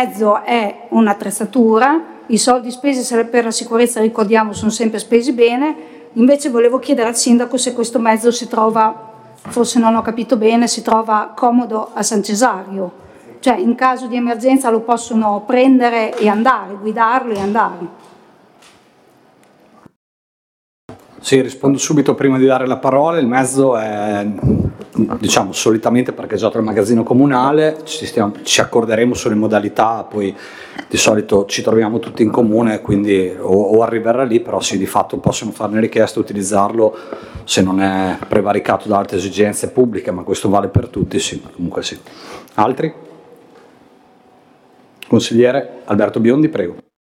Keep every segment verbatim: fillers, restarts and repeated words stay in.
mezzo è un'attrezzatura, i soldi spesi per la sicurezza, ricordiamo, sono sempre spesi bene. Invece volevo chiedere al sindaco se questo mezzo si trova, forse non ho capito bene, si trova comodo a San Cesario, cioè in caso di emergenza lo possono prendere e andare, guidarlo e andare. Sì, rispondo subito prima di dare la parola. Il mezzo è, diciamo, solitamente parcheggiato al magazzino comunale, ci, stiamo, ci accorderemo sulle modalità, poi di solito ci troviamo tutti in comune, quindi o, o arriverà lì, però sì, di fatto possono farne richiesta e utilizzarlo se non è prevaricato da altre esigenze pubbliche, ma questo vale per tutti, sì, comunque sì. Altri? Consigliere Alberto Biondi, prego.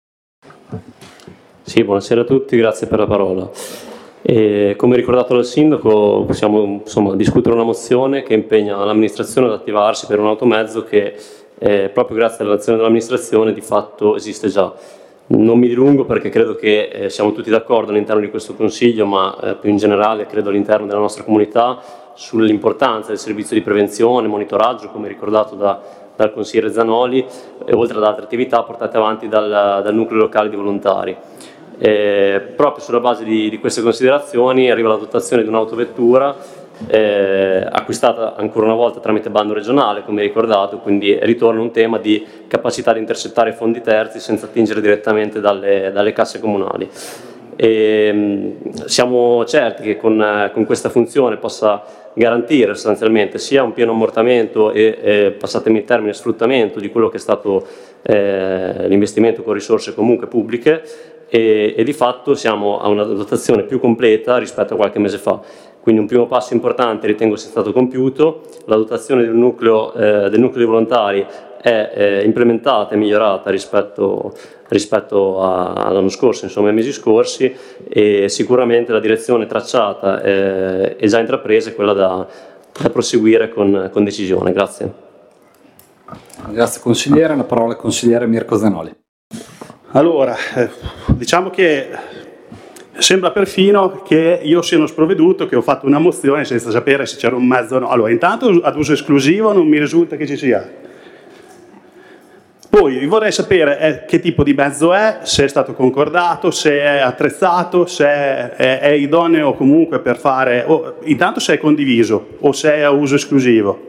Sì, buonasera a tutti, grazie per la parola. E come ricordato dal sindaco, possiamo insomma, discutere una mozione che impegna l'amministrazione ad attivarsi per un automezzo che eh, proprio grazie all'azione dell'amministrazione di fatto esiste già. Non mi dilungo perché credo che eh, siamo tutti d'accordo all'interno di questo Consiglio, ma eh, più in generale credo all'interno della nostra comunità, sull'importanza del servizio di prevenzione, monitoraggio, come ricordato da, dal consigliere Zanoli, e oltre ad altre attività portate avanti dal, dal nucleo locale di volontari. Eh, proprio sulla base di, di queste considerazioni arriva la dotazione di un'autovettura eh, acquistata ancora una volta tramite bando regionale, come ricordato, quindi ritorna un tema di capacità di intercettare fondi terzi senza attingere direttamente dalle, dalle casse comunali. E, mh, siamo certi che con, con questa funzione possa garantire sostanzialmente sia un pieno ammortamento e, e passatemi il termine, sfruttamento di quello che è stato eh, l'investimento con risorse comunque pubbliche, e, e di fatto siamo a una dotazione più completa rispetto a qualche mese fa. Quindi un primo passo importante ritengo sia stato compiuto, la dotazione del nucleo, eh, del nucleo di volontari è eh, implementata e migliorata rispetto, rispetto all'anno scorso, insomma ai mesi scorsi, e sicuramente la direzione tracciata eh, è già intrapresa e quella da, da proseguire con, con decisione. Grazie. Grazie consigliere, la parola al consigliere Mirko Zanoli. Allora, eh, diciamo che sembra perfino che io sia uno sprovveduto, che ho fatto una mozione senza sapere se c'era un mezzo o no. Allora, intanto ad uso esclusivo non mi risulta che ci sia. Poi vorrei sapere eh, che tipo di mezzo è, se è stato concordato, se è attrezzato, se è, è, è idoneo comunque per fare, oh, intanto se è condiviso o se è a uso esclusivo.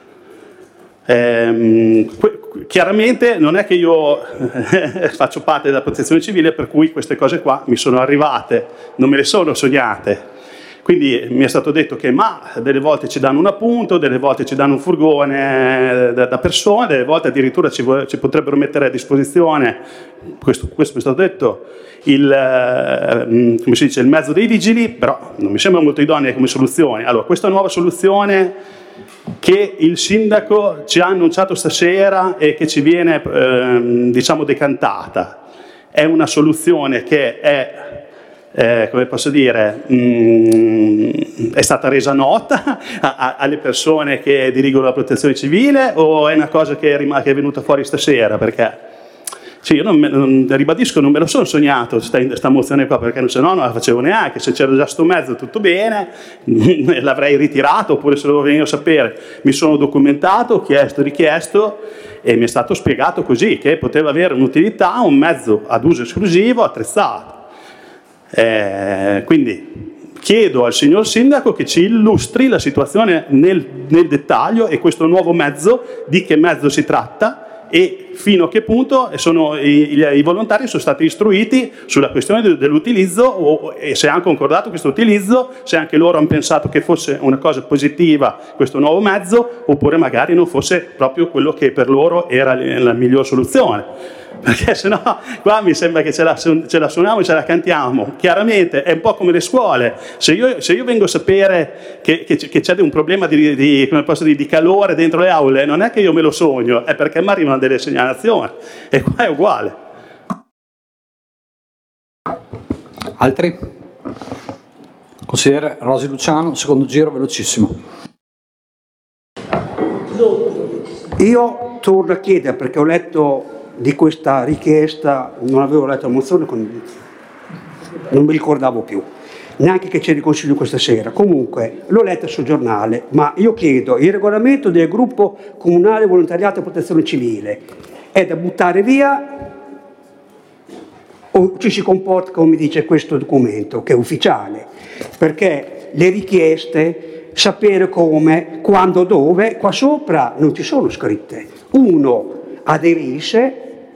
Ehm, chiaramente non è che io faccio parte della protezione civile, per cui queste cose qua mi sono arrivate, non me le sono sognate. Quindi mi è stato detto che ma delle volte ci danno un appunto, delle volte ci danno un furgone da, da persone, delle volte addirittura ci, ci potrebbero mettere a disposizione, questo, questo mi è stato detto, il, eh, come si dice, il mezzo dei vigili, però non mi sembra molto idonea come soluzione. Allora, questa nuova soluzione che il sindaco ci ha annunciato stasera e che ci viene eh, diciamo decantata, è una soluzione che è Eh, come posso dire, mh, è stata resa nota a, a, alle persone che dirigono la protezione civile, o è una cosa che è, rim- che è venuta fuori stasera? Perché sì, io non, me, non ribadisco, non me lo sono sognato questa mozione qua, perché se no non la facevo neanche. Se c'era già sto mezzo tutto bene, l'avrei ritirato, oppure se lo volevo sapere mi sono documentato, ho chiesto, richiesto, e mi è stato spiegato così, che poteva avere un'utilità, un mezzo ad uso esclusivo attrezzato. Eh, quindi chiedo al signor sindaco che ci illustri la situazione nel, nel dettaglio, e questo nuovo mezzo, di che mezzo si tratta e fino a che punto sono, i, i volontari sono stati istruiti sulla questione de, dell'utilizzo, o, e se hanno concordato questo utilizzo, se anche loro hanno pensato che fosse una cosa positiva questo nuovo mezzo, oppure magari non fosse proprio quello che per loro era la miglior soluzione. Perché sennò qua mi sembra che ce la, ce la suoniamo e ce la cantiamo. Chiaramente è un po' come le scuole. Se io, se io vengo a sapere che, che, che c'è un problema di, di, come posso dire, di calore dentro le aule, non è che io me lo sogno, è perché mi arrivano delle segnalazioni, e qua è uguale. Altri? Consigliere Rosi Luciano, secondo giro, velocissimo. Io torno a chiedere, perché ho letto di questa richiesta, non avevo letto la mozione, non mi ricordavo più neanche che c'era il consiglio questa sera. Comunque l'ho letta sul giornale, ma io chiedo il regolamento del gruppo comunale volontariato e protezione civile. è da buttare via o ci si comporta come dice questo documento, che è ufficiale? Perché le richieste, sapere come, quando, dove, qua sopra non ci sono scritte. Uno aderisce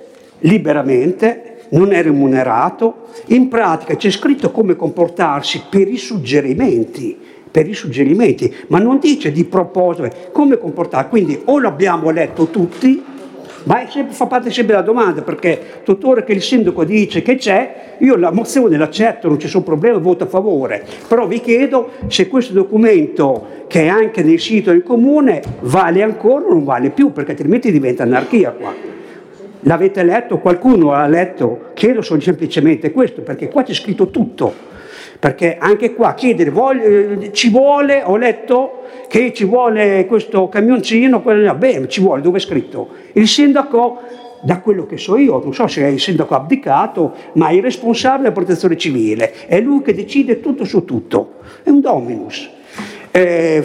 liberamente, non è remunerato, in pratica c'è scritto come comportarsi per i suggerimenti, per i suggerimenti, ma non dice di proposito come comportarsi, quindi o l'abbiamo letto tutti, ma è sempre, fa parte sempre della domanda, perché tuttora che il sindaco dice che c'è, io la mozione l'accetto, non ci sono problemi, voto a favore, però vi chiedo se questo documento che è anche nel sito del comune vale ancora o non vale più, perché altrimenti diventa anarchia qua. L'avete letto? Qualcuno l'ha letto? Chiedo solo semplicemente questo, perché qua c'è scritto tutto. Perché anche qua chiedere voglio, ci vuole, ho letto che ci vuole questo camioncino, quello, beh, ci vuole, dove è scritto? Il sindaco, da quello che so io, non so se è il sindaco abdicato, ma è il responsabile della protezione civile, è lui che decide tutto su tutto, è un dominus. Eh,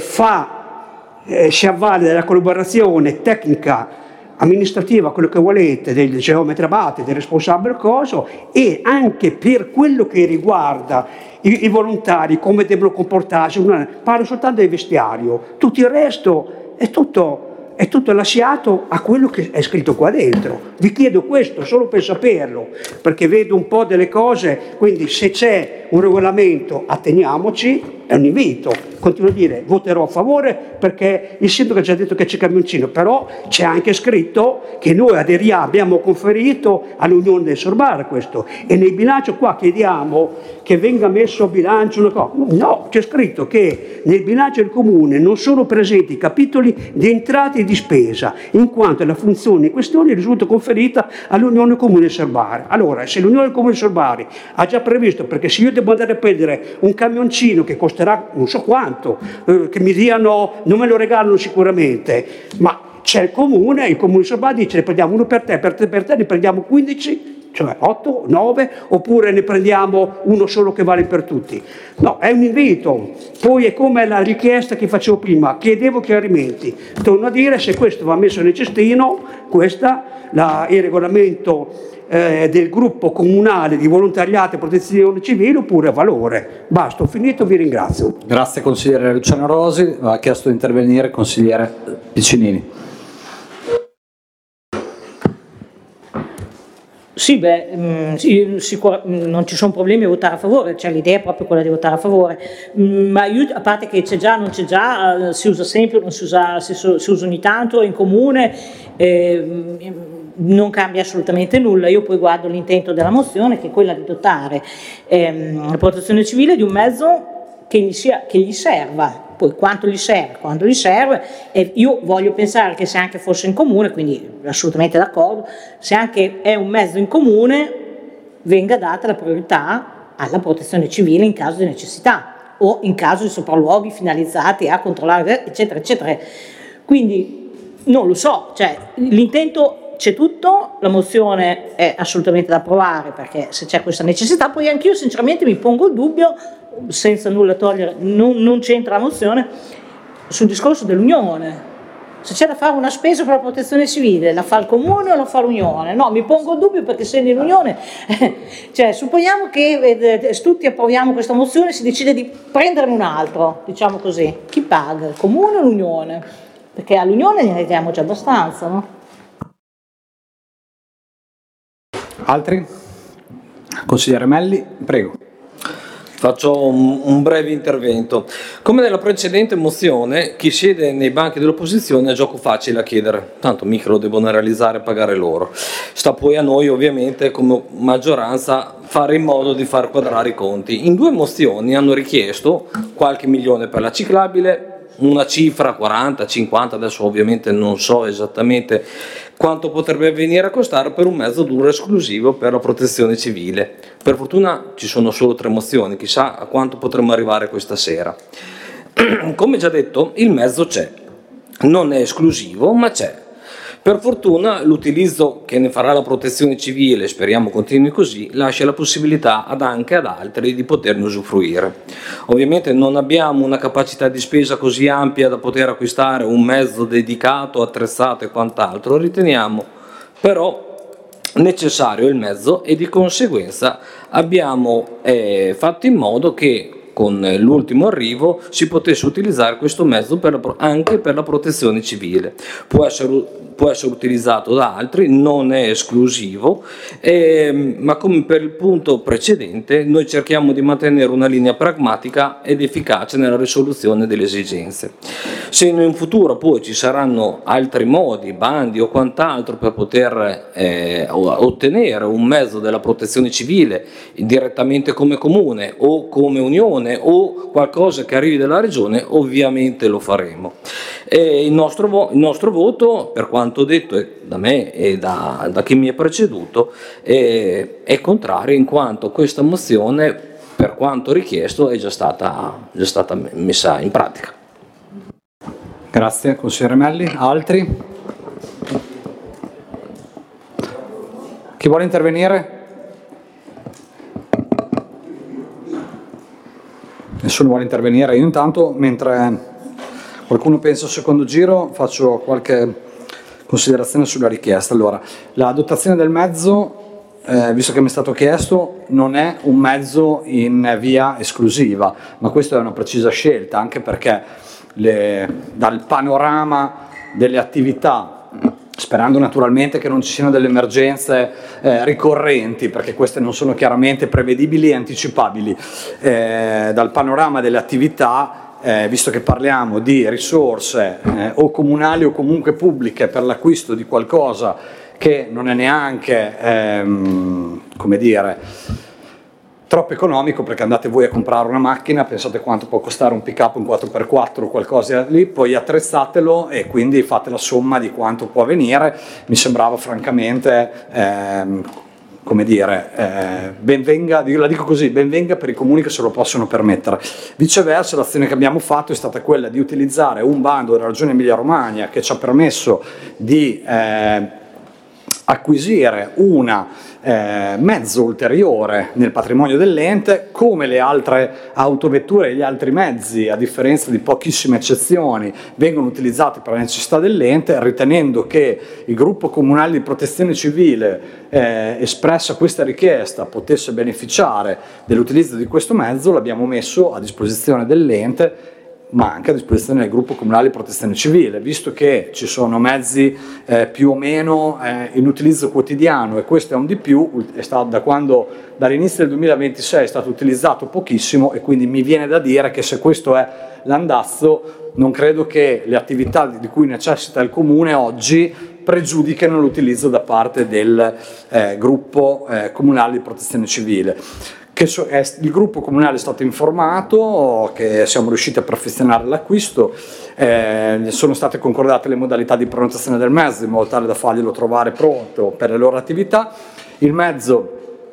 fa, eh, si avvale della collaborazione tecnica amministrativa, quello che volete, del geometra abate, del responsabile coso, e anche per quello che riguarda i, i volontari, come devono comportarsi, parlo soltanto del vestiario, tutto il resto è tutto, è tutto lasciato a quello che è scritto qua dentro. Vi chiedo questo solo per saperlo, perché vedo un po' delle cose, quindi se c'è un regolamento atteniamoci, è un invito. Continuo a dire, voterò a favore perché il sindaco ha già detto che c'è camioncino, però c'è anche scritto che noi aderiamo, abbiamo conferito all'Unione del Sorbara questo, e nel bilancio qua chiediamo che venga messo a bilancio una cosa. No, c'è scritto che nel bilancio del comune non sono presenti capitoli di entrate e di spesa, in quanto la funzione in questione risulta conferita all'Unione Comune del Sorbara. Allora, se l'Unione Comune del Sorbara ha già previsto, perché se io devo andare a prendere un camioncino che costerà non so quanto, eh, che mi diano, non me lo regalano sicuramente, ma c'è il comune, il comune di Sorbara dice ne prendiamo uno per te, per te, per te, ne prendiamo quindici, cioè otto, nove, oppure ne prendiamo uno solo che vale per tutti. No, è un invito. Poi è come la richiesta che facevo prima, chiedevo chiarimenti. Torno a dire, se questo va messo nel cestino, questa, la, il regolamento eh, del gruppo comunale di volontariato e protezione civile, oppure a valore. Basta, ho finito, vi ringrazio. Grazie consigliere Luciano Rosi, ha chiesto di intervenire il consigliere Piccinini. Sì, beh, mh, sì, sicur- non ci sono problemi a votare a favore, cioè l'idea è proprio quella di votare a favore, mh, ma io, a parte che c'è già, non c'è già, eh, si usa sempre, non si usa, si, si usa ogni tanto in comune, eh, non cambia assolutamente nulla. Io poi guardo l'intento della mozione, che è quella di dotare ehm, la protezione civile di un mezzo che gli, sia, che gli serva. Poi quanto gli serve, quando gli serve, e io voglio pensare che se anche fosse in comune, quindi assolutamente d'accordo, se anche è un mezzo in comune, venga data la priorità alla protezione civile in caso di necessità o in caso di sopralluoghi finalizzati a controllare, eccetera, eccetera. Quindi non lo so, cioè l'intento c'è tutto, la mozione è assolutamente da approvare perché se c'è questa necessità, poi anch'io sinceramente mi pongo il dubbio, senza nulla togliere, non, non c'entra la mozione, sul discorso dell'unione. Se c'è da fare una spesa per la protezione civile, la fa il comune o la fa l'unione? No, mi pongo il dubbio perché se nell'unione, cioè supponiamo che eh, tutti approviamo questa mozione e si decide di prenderne un altro, diciamo così, chi paga? Il comune o l'unione? Perché all'unione ne diamo già abbastanza, no? Altri? Consigliere Melli, prego. Faccio un, un breve intervento. Come nella precedente mozione, chi siede nei banchi dell'opposizione è gioco facile a chiedere, tanto mica lo devono realizzare e pagare loro. Sta poi a noi ovviamente come maggioranza fare in modo di far quadrare i conti. In due mozioni hanno richiesto qualche milione per la ciclabile, una cifra quaranta, cinquanta, adesso ovviamente non so esattamente quanto potrebbe venire a costare per un mezzo duro esclusivo per la protezione civile. Per fortuna ci sono solo tre mozioni, chissà a quanto potremmo arrivare questa sera. Come già detto, il mezzo c'è, non è esclusivo ma c'è. Per fortuna l'utilizzo che ne farà la protezione civile, speriamo continui così, lascia la possibilità ad anche ad altri di poterne usufruire. Ovviamente non abbiamo una capacità di spesa così ampia da poter acquistare un mezzo dedicato, attrezzato e quant'altro, riteniamo però necessario il mezzo, e di conseguenza abbiamo eh, fatto in modo che con l'ultimo arrivo si potesse utilizzare questo mezzo per la, anche per la protezione civile. Può essere, può essere utilizzato da altri, non è esclusivo, eh, ma come per il punto precedente noi cerchiamo di mantenere una linea pragmatica ed efficace nella risoluzione delle esigenze. Se in futuro poi ci saranno altri modi, bandi o quant'altro per poter eh, ottenere un mezzo della protezione civile direttamente come comune o come unione o qualcosa che arrivi dalla regione, ovviamente lo faremo. E il, nostro vo- il nostro voto, per quanto detto da me e da, da chi mi ha preceduto, è, è contrario, in quanto questa mozione, per quanto richiesto, è già stata, già stata messa in pratica. Grazie, consigliere Melli. Altri? Chi vuole intervenire? Nessuno vuole intervenire. Io intanto, mentre qualcuno pensa al secondo giro, faccio qualche considerazione sulla richiesta. Allora, la dotazione del mezzo, eh, visto che mi è stato chiesto, non è un mezzo in via esclusiva, ma questa è una precisa scelta, anche perché le, dal panorama delle attività, sperando naturalmente che non ci siano delle emergenze eh, ricorrenti, perché queste non sono chiaramente prevedibili e anticipabili, eh, dal panorama delle attività, eh, visto che parliamo di risorse eh, o comunali o comunque pubbliche per l'acquisto di qualcosa che non è neanche, ehm, come dire, troppo economico, perché andate voi a comprare una macchina, pensate quanto può costare un pick up, un quattro per quattro o qualcosa lì, poi attrezzatelo e quindi fate la somma di quanto può venire. Mi sembrava francamente, ehm, come dire, eh, ben venga, la dico così, ben venga per i comuni che se lo possono permettere. Viceversa, l'azione che abbiamo fatto è stata quella di utilizzare un bando della Regione Emilia-Romagna che ci ha permesso di eh, acquisire una Eh, mezzo ulteriore nel patrimonio dell'ente, come le altre autovetture e gli altri mezzi, a differenza di pochissime eccezioni, vengono utilizzati per la necessità dell'ente, ritenendo che il gruppo comunale di protezione civile eh, espressa questa richiesta potesse beneficiare dell'utilizzo di questo mezzo. L'abbiamo messo a disposizione dell'ente, ma anche a disposizione del gruppo comunale di protezione civile, visto che ci sono mezzi eh, più o meno eh, in utilizzo quotidiano, e questo è un di più, è stato da quando dall'inizio del duemilaventisei è stato utilizzato pochissimo, e quindi mi viene da dire che se questo è l'andazzo, non credo che le attività di cui necessita il comune oggi pregiudichino l'utilizzo da parte del eh, gruppo eh, comunale di protezione civile. Che so, è, il gruppo comunale è stato informato che siamo riusciti a perfezionare l'acquisto, eh, sono state concordate le modalità di prenotazione del mezzo in modo tale da farglielo trovare pronto per le loro attività. Il mezzo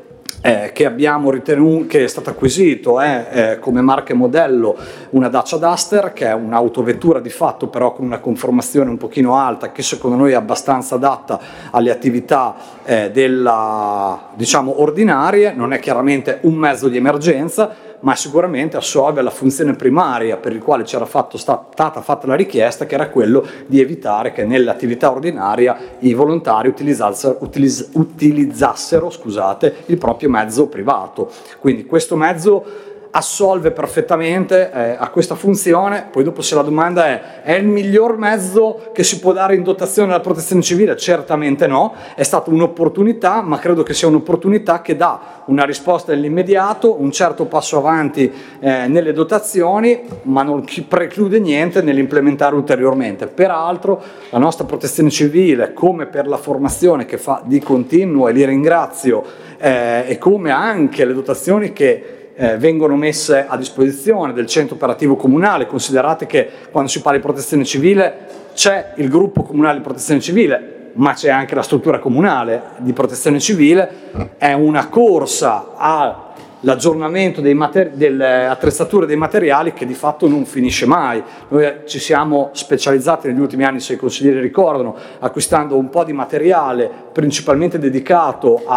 eh, che abbiamo ritenuto, che è stato acquisito, è eh, come marca e modello una Dacia Duster, che è un'autovettura di fatto però con una conformazione un pochino alta, che secondo noi è abbastanza adatta alle attività eh, della, diciamo, ordinarie. Non è chiaramente un mezzo di emergenza, ma sicuramente assolve la funzione primaria per il quale c'era stata fatta la richiesta, che era quello di evitare che nell'attività ordinaria i volontari utilizzassero, utilizz, utilizzassero scusate, il proprio mezzo privato. Quindi questo mezzo assolve perfettamente eh, a questa funzione. Poi dopo, se la domanda è è il miglior mezzo che si può dare in dotazione alla protezione civile, certamente no, è stata un'opportunità, ma credo che sia un'opportunità che dà una risposta nell'immediato, un certo passo avanti eh, nelle dotazioni, ma non preclude niente nell'implementare ulteriormente. Peraltro la nostra protezione civile, come per la formazione che fa di continuo, e li ringrazio, eh, e come anche le dotazioni che Eh, vengono messe a disposizione del centro operativo comunale. Considerate che quando si parla di protezione civile c'è il gruppo comunale di protezione civile, ma c'è anche la struttura comunale di protezione civile. È una corsa all'aggiornamento delle attrezzature, dei materiali, che di fatto non finisce mai. Noi ci siamo specializzati negli ultimi anni, se i consiglieri ricordano, acquistando un po' di materiale principalmente dedicato a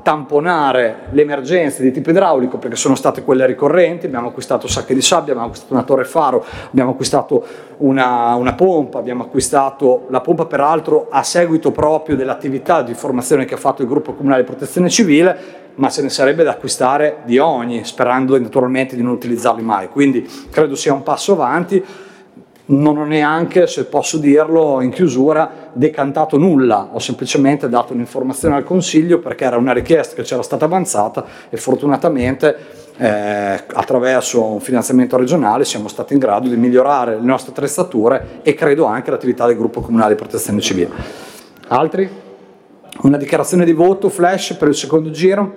tamponare le emergenze di tipo idraulico, perché sono state quelle ricorrenti. Abbiamo acquistato sacche di sabbia, abbiamo acquistato una torre faro, abbiamo acquistato una, una pompa, abbiamo acquistato la pompa peraltro a seguito proprio dell'attività di formazione che ha fatto il gruppo comunale di protezione civile, ma ce ne sarebbe da acquistare di ogni, sperando naturalmente di non utilizzarli mai. Quindi credo sia un passo avanti. Non ho neanche, se posso dirlo in chiusura, decantato nulla, ho semplicemente dato un'informazione al Consiglio perché era una richiesta che c'era stata avanzata e fortunatamente eh, attraverso un finanziamento regionale siamo stati in grado di migliorare le nostre attrezzature e credo anche l'attività del gruppo comunale di protezione civile. Altri? Una dichiarazione di voto flash per il secondo giro?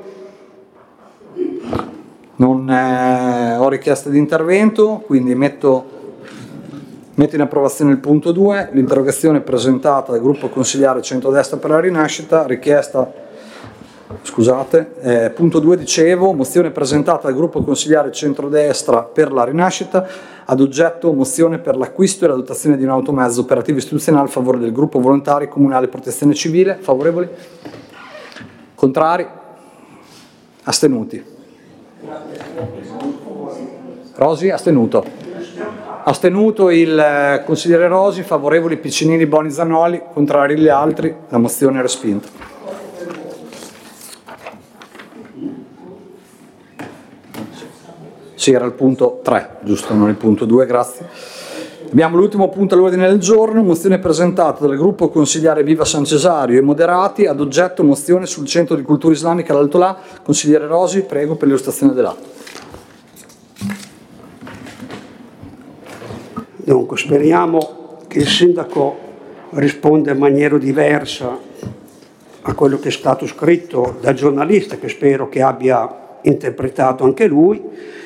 Non eh, ho richiesta di intervento, quindi metto Metto in approvazione il punto due, l'interrogazione presentata dal gruppo consigliare centrodestra per la rinascita, richiesta, scusate, eh, punto due dicevo, mozione presentata dal gruppo consigliare centrodestra per la rinascita, ad oggetto mozione per l'acquisto e la dotazione di un automezzo operativo istituzionale a favore del gruppo volontari comunale protezione civile. Favorevoli? Contrari? Astenuti? Rosi, astenuto. Astenuto il consigliere Rosi, favorevoli Piccinini, Boni, Zanoli, contrari gli altri, la mozione è respinta. Sì, era il punto tre, giusto, non il punto due, grazie. Abbiamo l'ultimo punto all'ordine del giorno, mozione presentata dal gruppo consigliare Viva San Cesario e Moderati, ad oggetto mozione sul centro di cultura islamica all'Altolà. Consigliere Rosi, prego per l'illustrazione dell'atto. Dunque, speriamo che il sindaco risponda in maniera diversa a quello che è stato scritto dal giornalista, che spero che abbia interpretato anche lui.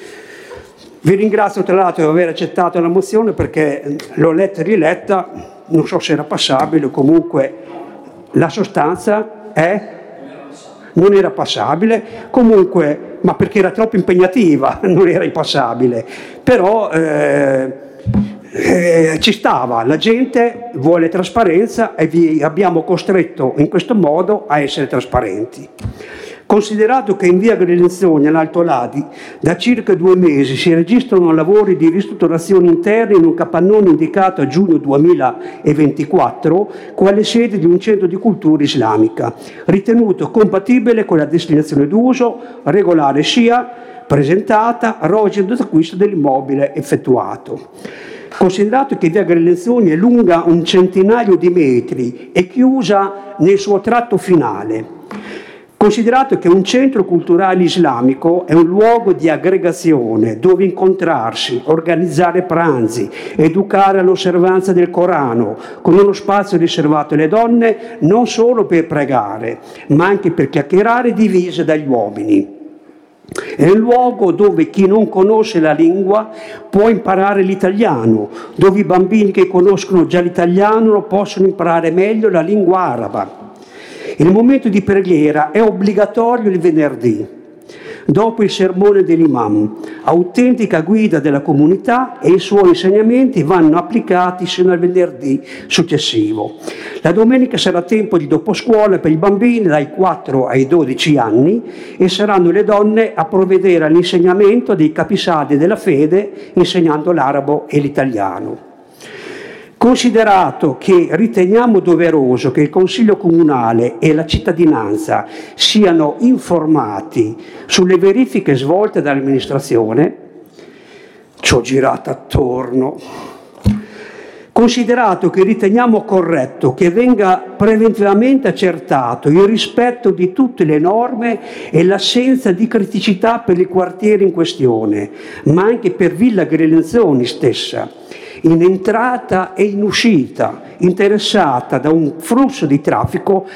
Vi ringrazio tra l'altro di aver accettato la mozione perché l'ho letta e riletta, non so se era passabile, comunque la sostanza è... non era passabile, comunque, ma perché era troppo impegnativa, non era impassabile, però... Eh, Eh, ci stava, la gente vuole trasparenza e vi abbiamo costretto in questo modo a essere trasparenti. Considerato che in via Grelenzoni all'Alto Ladi da circa due mesi si registrano lavori di ristrutturazione interna in un capannone indicato a giugno duemilaventiquattro quale sede di un centro di cultura islamica, ritenuto compatibile con la destinazione d'uso regolare sia presentata, rogito d'acquisto dell'immobile effettuato. Considerato che via Grelenzoni è lunga un centinaio di metri e chiusa nel suo tratto finale, considerato che un centro culturale islamico è un luogo di aggregazione dove incontrarsi, organizzare pranzi, educare all'osservanza del Corano, con uno spazio riservato alle donne non solo per pregare, ma anche per chiacchierare divise dagli uomini. È un luogo dove chi non conosce la lingua può imparare l'italiano, dove i bambini che conoscono già l'italiano possono imparare meglio la lingua araba. Il momento di preghiera è obbligatorio il venerdì, dopo il sermone dell'imam, autentica guida della comunità, e i suoi insegnamenti vanno applicati sino al venerdì successivo. La domenica sarà tempo di doposcuola per i bambini dai quattro ai dodici anni e saranno le donne a provvedere all'insegnamento dei capisaldi della fede insegnando l'arabo e l'italiano. Considerato che riteniamo doveroso che il Consiglio Comunale e la cittadinanza siano informati sulle verifiche svolte dall'amministrazione, ci ho girato attorno. Considerato che riteniamo corretto che venga preventivamente accertato il rispetto di tutte le norme e l'assenza di criticità per il quartiere in questione, ma anche per Villa Grelenzoni stessa, in entrata e in uscita, interessata da un flusso di traffico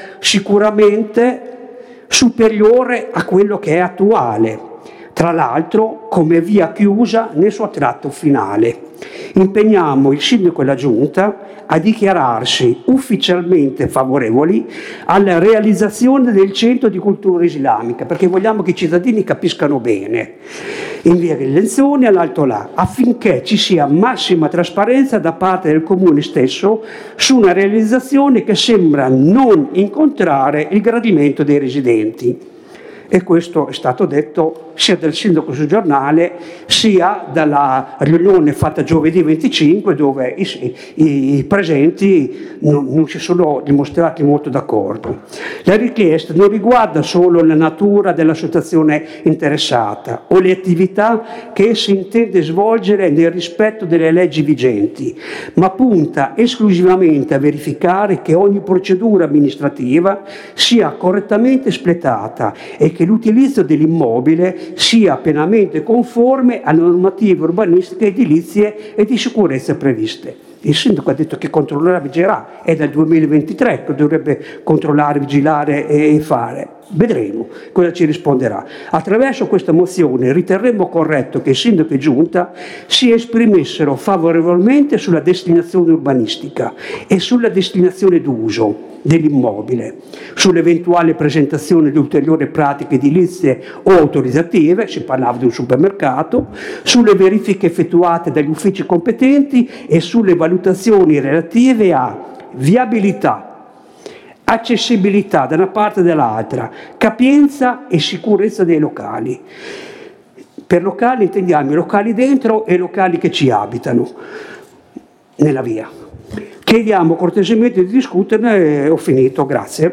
sicuramente superiore a quello che è attuale, tra l'altro come via chiusa nel suo tratto finale. Impegniamo il sindaco e la giunta a dichiararsi ufficialmente favorevoli alla realizzazione del centro di cultura islamica, perché vogliamo che i cittadini capiscano bene, in via Grelenzoni all'Altolà, affinché ci sia massima trasparenza da parte del comune stesso su una realizzazione che sembra non incontrare il gradimento dei residenti. e questo è stato detto sia dal sindaco sul giornale sia dalla riunione fatta giovedì venticinque, dove i, i, i presenti non, non si sono dimostrati molto d'accordo. La richiesta non riguarda solo la natura dell'associazione interessata o le attività che essa intende svolgere nel rispetto delle leggi vigenti, ma punta esclusivamente a verificare che ogni procedura amministrativa sia correttamente espletata e che l'utilizzo dell'immobile sia pienamente conforme alle normative urbanistiche, edilizie e di sicurezza previste. Il sindaco ha detto che controllerà e vigilerà, è dal duemilaventitré che dovrebbe controllare, vigilare e fare. Vedremo cosa ci risponderà. Attraverso questa mozione riterremmo corretto che il sindaco e giunta si esprimessero favorevolmente sulla destinazione urbanistica e sulla destinazione d'uso dell'immobile, sull'eventuale presentazione di ulteriori pratiche edilizie o autorizzative, si parlava di un supermercato, sulle verifiche effettuate dagli uffici competenti e sulle valutazioni relative a viabilità, accessibilità da una parte e dall'altra, capienza e sicurezza dei locali. Per locali intendiamo i locali dentro e i locali che ci abitano nella via. Chiediamo cortesemente di discuterne e ho finito, grazie.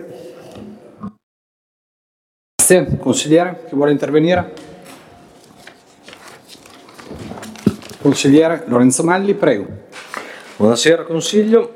Grazie. Consigliere, chi vuole intervenire? Consigliere Lorenzo Melli, prego. Buonasera Consiglio.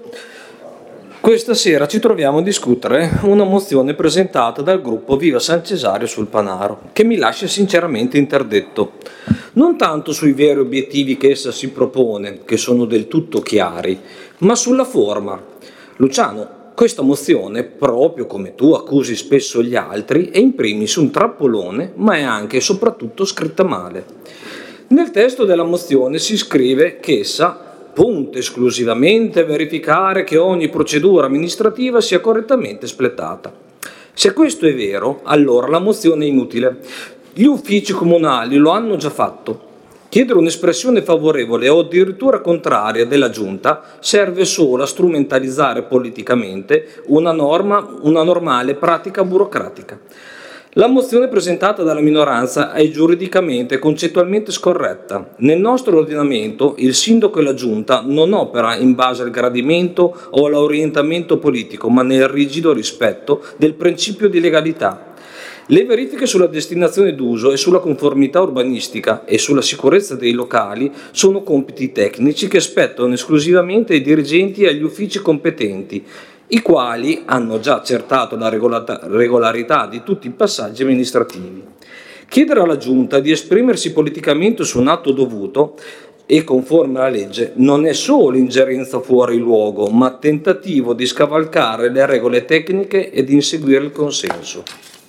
Questa sera ci troviamo a discutere una mozione presentata dal gruppo Viva San Cesario sul Panaro, che mi lascia sinceramente interdetto. Non tanto sui veri obiettivi che essa si propone, che sono del tutto chiari, ma sulla forma. Luciano, questa mozione, proprio come tu accusi spesso gli altri, è in primis un trappolone, ma è anche e soprattutto scritta male. Nel testo della mozione si scrive che essa punta esclusivamente a verificare che ogni procedura amministrativa sia correttamente espletata. Se questo è vero, allora la mozione è inutile. Gli uffici comunali lo hanno già fatto. Chiedere un'espressione favorevole o addirittura contraria della Giunta serve solo a strumentalizzare politicamente una norma, una normale pratica burocratica. La mozione presentata dalla minoranza è giuridicamente e concettualmente scorretta. Nel nostro ordinamento il sindaco e la giunta non opera in base al gradimento o all'orientamento politico, ma nel rigido rispetto del principio di legalità. Le verifiche sulla destinazione d'uso e sulla conformità urbanistica e sulla sicurezza dei locali sono compiti tecnici che spettano esclusivamente ai dirigenti e agli uffici competenti, i quali hanno già accertato la regolarità di tutti i passaggi amministrativi. Chiedere alla Giunta di esprimersi politicamente su un atto dovuto e conforme alla legge non è solo ingerenza fuori luogo, ma tentativo di scavalcare le regole tecniche e di inseguire il consenso.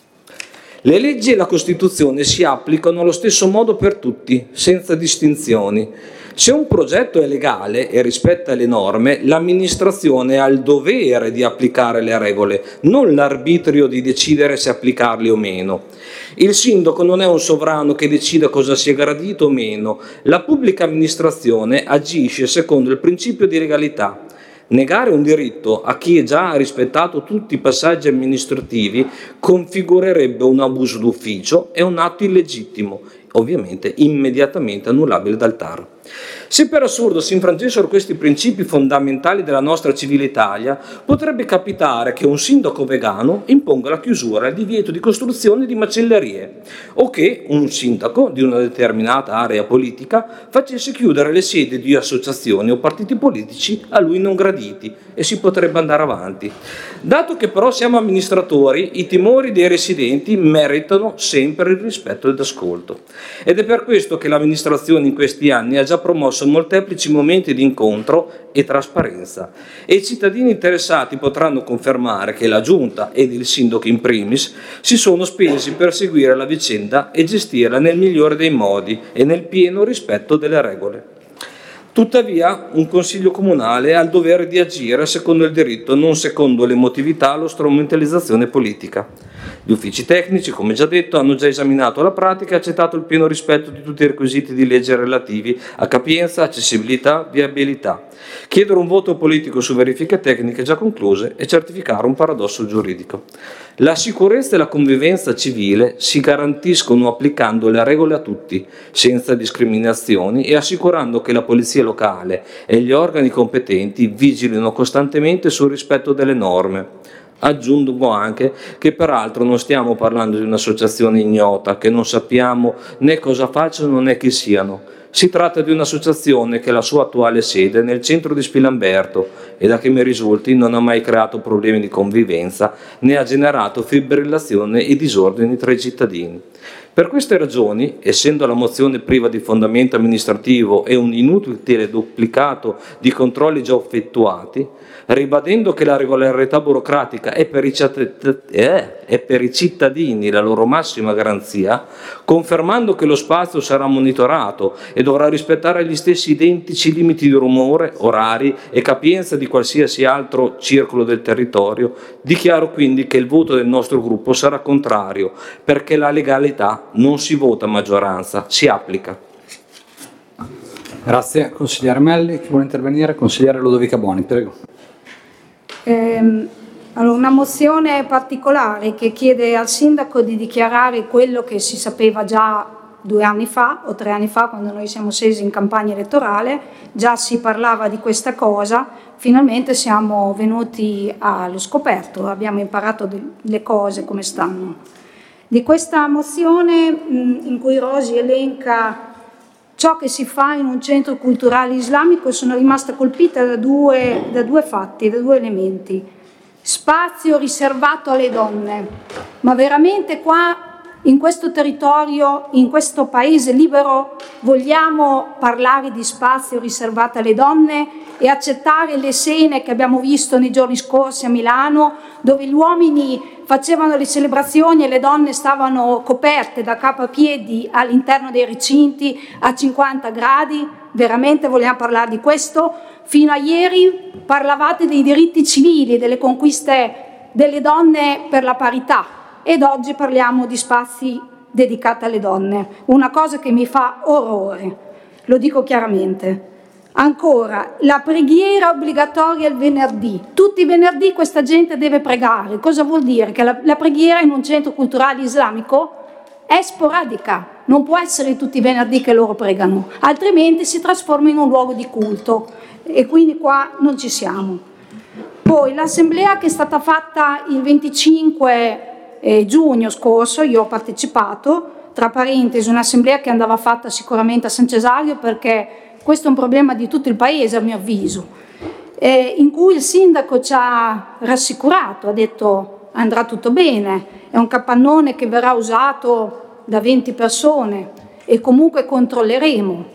Le leggi e la Costituzione si applicano allo stesso modo per tutti, senza distinzioni. Se un progetto è legale e rispetta le norme, l'amministrazione ha il dovere di applicare le regole, non l'arbitrio di decidere se applicarli o meno. Il sindaco non è un sovrano che decida cosa sia gradito o meno. La pubblica amministrazione agisce secondo il principio di legalità. Negare un diritto a chi già ha rispettato tutti i passaggi amministrativi configurerebbe un abuso d'ufficio e un atto illegittimo, ovviamente immediatamente annullabile dal T A R. Se per assurdo si infrangessero questi principi fondamentali della nostra civile Italia, potrebbe capitare che un sindaco vegano imponga la chiusura e il divieto di costruzione di macellerie, o che un sindaco di una determinata area politica facesse chiudere le sedi di associazioni o partiti politici a lui non graditi, e si potrebbe andare avanti. Dato che però siamo amministratori, i timori dei residenti meritano sempre il rispetto ed ascolto. Ed è per questo che l'amministrazione in questi anni ha già promosso molteplici momenti di incontro e trasparenza, e i cittadini interessati potranno confermare che la Giunta ed il sindaco in primis si sono spesi per seguire la vicenda e gestirla nel migliore dei modi e nel pieno rispetto delle regole. Tuttavia, un Consiglio comunale ha il dovere di agire secondo il diritto, non secondo l'emotività o la strumentalizzazione politica. Gli uffici tecnici, come già detto, hanno già esaminato la pratica e accettato il pieno rispetto di tutti i requisiti di legge relativi a capienza, accessibilità, viabilità. Chiedere un voto politico su verifiche tecniche già concluse e certificare un paradosso giuridico. La sicurezza e la convivenza civile si garantiscono applicando le regole a tutti, senza discriminazioni e assicurando che la polizia locale e gli organi competenti vigilino costantemente sul rispetto delle norme. Aggiungo anche che peraltro non stiamo parlando di un'associazione ignota, che non sappiamo né cosa facciano né chi siano. Si tratta di un'associazione che ha la sua attuale sede nel centro di Spilamberto e, da che mi risulti, non ha mai creato problemi di convivenza né ha generato fibrillazione e disordini tra i cittadini. Per queste ragioni, essendo la mozione priva di fondamento amministrativo e un inutile duplicato di controlli già effettuati, ribadendo che la regolarità burocratica è per, i eh, è per i cittadini la loro massima garanzia, confermando che lo spazio sarà monitorato e dovrà rispettare gli stessi identici limiti di rumore, orari e capienza di qualsiasi altro circolo del territorio, dichiaro quindi che il voto del nostro gruppo sarà contrario, perché la legalità non si vota a maggioranza, si applica. Grazie. Consigliere Melli, chi vuole intervenire? Consigliere Lodovica Boni, prego. Ehm, allora, una mozione particolare che chiede al sindaco di dichiarare quello che si sapeva già due anni fa o tre anni fa, quando noi siamo scesi in campagna elettorale, già si parlava di questa cosa, finalmente siamo venuti allo scoperto, abbiamo imparato le cose come stanno. Di questa mozione mh, in cui Rosi elenca ciò che si fa in un centro culturale islamico, sono rimasta colpita da due, da due fatti, da due elementi. Spazio riservato alle donne, ma veramente qua in questo territorio, in questo paese libero, vogliamo parlare di spazio riservato alle donne e accettare le scene che abbiamo visto nei giorni scorsi a Milano, dove gli uomini facevano le celebrazioni e le donne stavano coperte da capo a piedi all'interno dei recinti a cinquanta gradi? Veramente vogliamo parlare di questo? Fino a ieri parlavate dei diritti civili, delle conquiste delle donne per la parità, ed oggi parliamo di spazi dedicati alle donne, una cosa che mi fa orrore, lo dico chiaramente. Ancora, la preghiera obbligatoria il venerdì. Tutti i venerdì questa gente deve pregare. Cosa vuol dire? Che la, la preghiera in un centro culturale islamico è sporadica, non può essere tutti i venerdì che loro pregano, altrimenti si trasforma in un luogo di culto e quindi qua non ci siamo. Poi l'assemblea che è stata fatta il venticinque giugno scorso, io ho partecipato, tra parentesi un'assemblea che andava fatta sicuramente a San Cesario, perché questo è un problema di tutto il paese a mio avviso, eh, in cui il sindaco ci ha rassicurato, ha detto andrà tutto bene, è un capannone che verrà usato da venti persone e comunque controlleremo.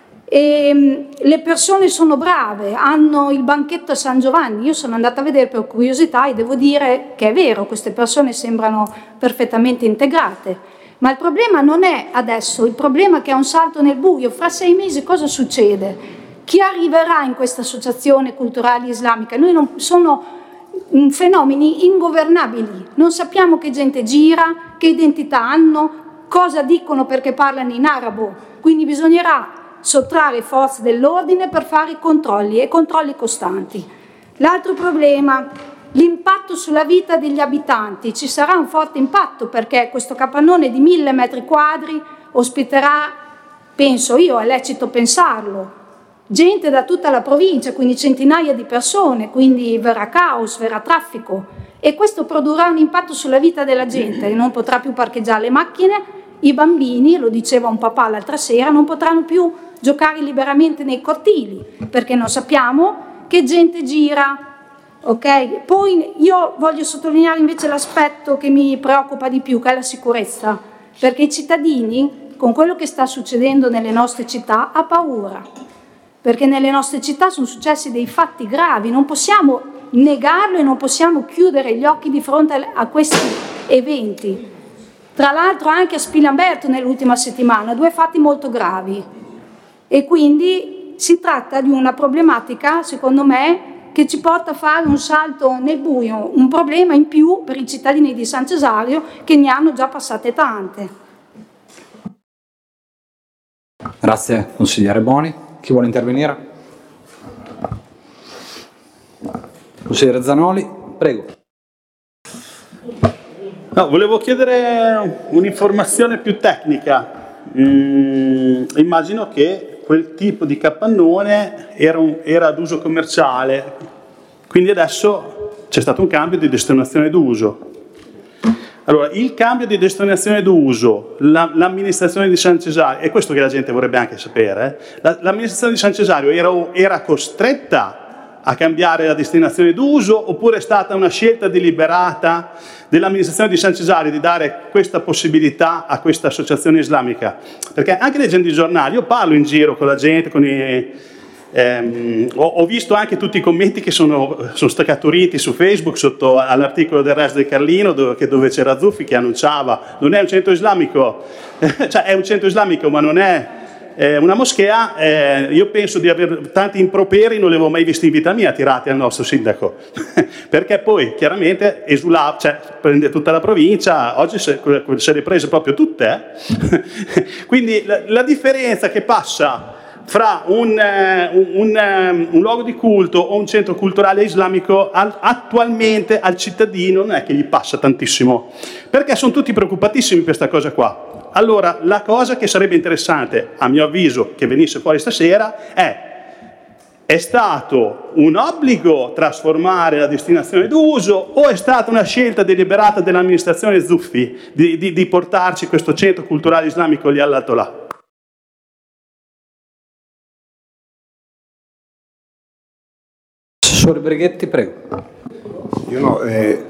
E le persone sono brave, hanno il banchetto a San Giovanni, io sono andata a vedere per curiosità e devo dire che è vero, queste persone sembrano perfettamente integrate, ma il problema non è adesso, il problema è che è un salto nel buio, fra sei mesi cosa succede? Chi arriverà in questa associazione culturale islamica? Noi non, sono fenomeni ingovernabili, non sappiamo che gente gira, che identità hanno, cosa dicono perché parlano in arabo, quindi bisognerà sottrarre forze dell'ordine per fare i controlli e controlli costanti. L'altro problema, l'impatto sulla vita degli abitanti. Ci sarà un forte impatto perché questo capannone di mille metri quadri ospiterà, penso io, è lecito pensarlo, gente da tutta la provincia, quindi centinaia di persone, quindi verrà caos, verrà traffico e questo produrrà un impatto sulla vita della gente, non potrà più parcheggiare le macchine, i bambini, lo diceva un papà l'altra sera, non potranno più giocare liberamente nei cortili perché non sappiamo che gente gira, ok? Poi io voglio sottolineare invece l'aspetto che mi preoccupa di più, che è la sicurezza, perché i cittadini con quello che sta succedendo nelle nostre città ha paura, perché nelle nostre città sono successi dei fatti gravi, non possiamo negarlo e non possiamo chiudere gli occhi di fronte a questi eventi. Tra l'altro anche a Spilamberto nell'ultima settimana, due fatti molto gravi. E quindi si tratta di una problematica, secondo me, che ci porta a fare un salto nel buio, un problema in più per i cittadini di San Cesario che ne hanno già passate tante. Grazie consigliere Boni. Chi vuole intervenire? Consigliere Zanoli, prego. No, volevo chiedere un'informazione più tecnica. Mm, immagino che quel tipo di capannone era, un, era ad uso commerciale, quindi adesso c'è stato un cambio di destinazione d'uso. Allora, il cambio di destinazione d'uso, la, l'amministrazione di San Cesario, è questo che la gente vorrebbe anche sapere, eh? la, l'amministrazione di San Cesario era, era costretta a cambiare la destinazione d'uso oppure è stata una scelta deliberata dell'amministrazione di San Cesario di dare questa possibilità a questa associazione islamica? Perché anche leggendo i giornali, io parlo in giro con la gente, con i... Ehm, ho, ho visto anche tutti i commenti che sono, sono staccaturiti su Facebook sotto all'articolo del Resto di Carlino dove, dove c'era Zuffi che annunciava non è un centro islamico, cioè è un centro islamico ma non è eh, una moschea. Eh, io penso di avere tanti improperi, non li avevo mai visti in vita mia tirati al nostro sindaco perché poi chiaramente esula, cioè, prende tutta la provincia, oggi se, se le prese proprio tutte eh? Quindi la, la differenza che passa fra un, un, un, un luogo di culto o un centro culturale islamico attualmente al cittadino non è che gli passa tantissimo, perché sono tutti preoccupatissimi per questa cosa qua. Allora, la cosa che sarebbe interessante, a mio avviso, che venisse fuori stasera è: è stato un obbligo trasformare la destinazione d'uso o è stata una scelta deliberata dell'amministrazione Zuffi di, di, di portarci questo centro culturale islamico lì all'alto là? Assessore Brighetti, prego. Io, no, eh,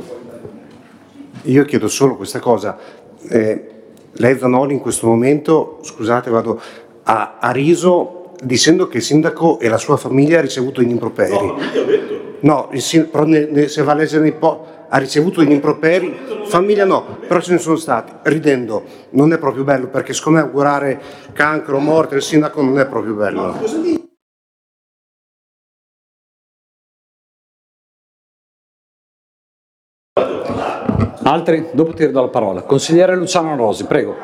io chiedo solo questa cosa. Eh, lei Zanoli in questo momento, scusate, vado, ha, ha riso dicendo che il sindaco e la sua famiglia ha ricevuto degli improperi. No, io ho detto. No, il, però ne, ne, se va a leggere nei po', ha ricevuto degli improperi, famiglia no, però ce ne sono stati, ridendo. Non è proprio bello, perché secondo me augurare cancro, morte al sindaco non è proprio bello. No, cosa dici? Altri? Dopo ti ridò la parola. Consigliere Luciano Rosi, prego.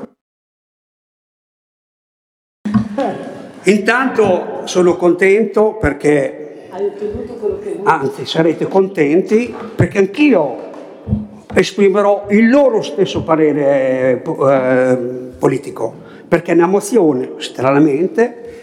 Intanto sono contento perché, anzi sarete contenti perché anch'io esprimerò il loro stesso parere eh, politico, perché è una mozione, stranamente,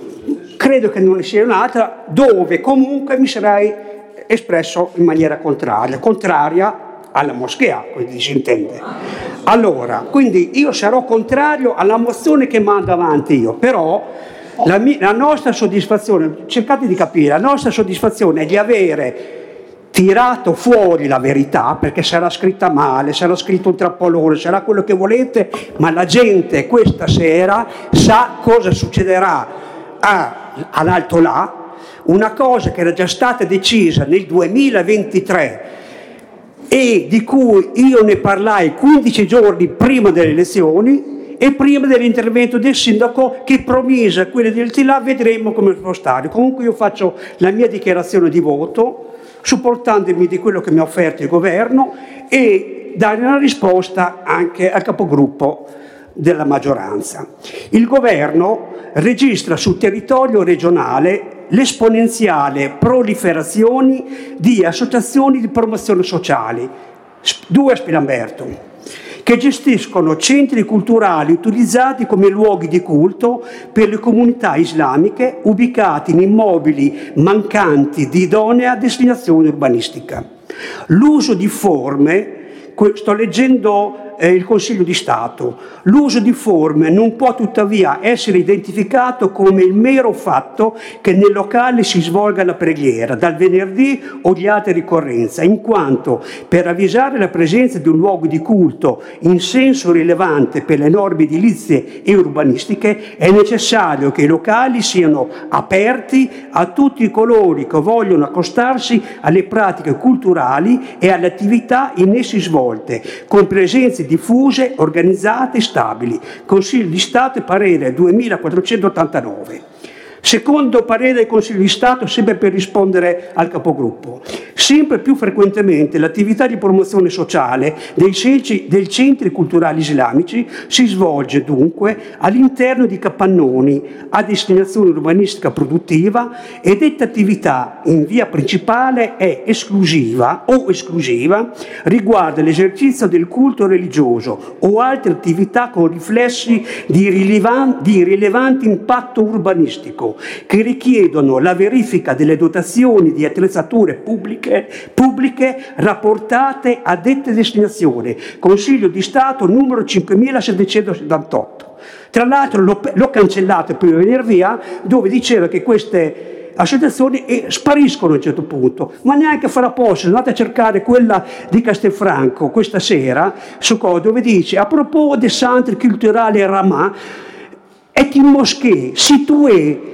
credo che non ne sia un'altra, dove comunque mi sarei espresso in maniera contraria, contraria alla moschea, quindi si intende. Allora, quindi io sarò contrario alla mozione che mando avanti io, però la, mia, la nostra soddisfazione, cercate di capire, la nostra soddisfazione è di avere tirato fuori la verità, perché sarà scritta male, sarà scritto un trappolone, sarà quello che volete, ma la gente questa sera sa cosa succederà a, all'alto là, una cosa che era già stata decisa nel duemilaventitré e di cui io ne parlai quindici giorni prima delle elezioni e prima dell'intervento del sindaco che promise a quelli del T L A vedremo come può stare. Comunque io faccio la mia dichiarazione di voto supportandomi di quello che mi ha offerto il governo e dare una risposta anche al capogruppo della maggioranza. Il governo registra sul territorio regionale l'esponenziale proliferazione di associazioni di promozione sociale, due a Spilamberto, che gestiscono centri culturali utilizzati come luoghi di culto per le comunità islamiche ubicati in immobili mancanti di idonea destinazione urbanistica. L'uso di forme, sto leggendo eh, il Consiglio di Stato, l'uso di forme non può tuttavia essere identificato come il mero fatto che nel locale si svolga la preghiera dal venerdì o di altre ricorrenze, in quanto per avvisare la presenza di un luogo di culto in senso rilevante per le norme edilizie e urbanistiche è necessario che i locali siano aperti a tutti coloro che vogliono accostarsi alle pratiche culturali e alle attività in essi svolte, con presenze diffuse, organizzate e stabili. Consiglio di Stato, parere duemilaquattrocentottantanove. Secondo parere del Consiglio di Stato, sempre per rispondere al capogruppo, sempre più frequentemente l'attività di promozione sociale dei centri, dei centri culturali islamici si svolge dunque all'interno di capannoni a destinazione urbanistica produttiva e detta attività in via principale è esclusiva o esclusiva riguarda l'esercizio del culto religioso o altre attività con riflessi di, rilevan- di rilevante impatto urbanistico che richiedono la verifica delle dotazioni di attrezzature pubbliche, pubbliche rapportate a dette destinazioni. Consiglio di Stato numero cinquemilasettecentosettantotto. Tra l'altro l'ho, l'ho cancellato per venire via, dove diceva che queste associazioni eh, spariscono a un certo punto, ma neanche farà posto. Andate a cercare quella di Castelfranco questa sera, su dove dice a proposito dei centri culturali Ramà, è in moschee située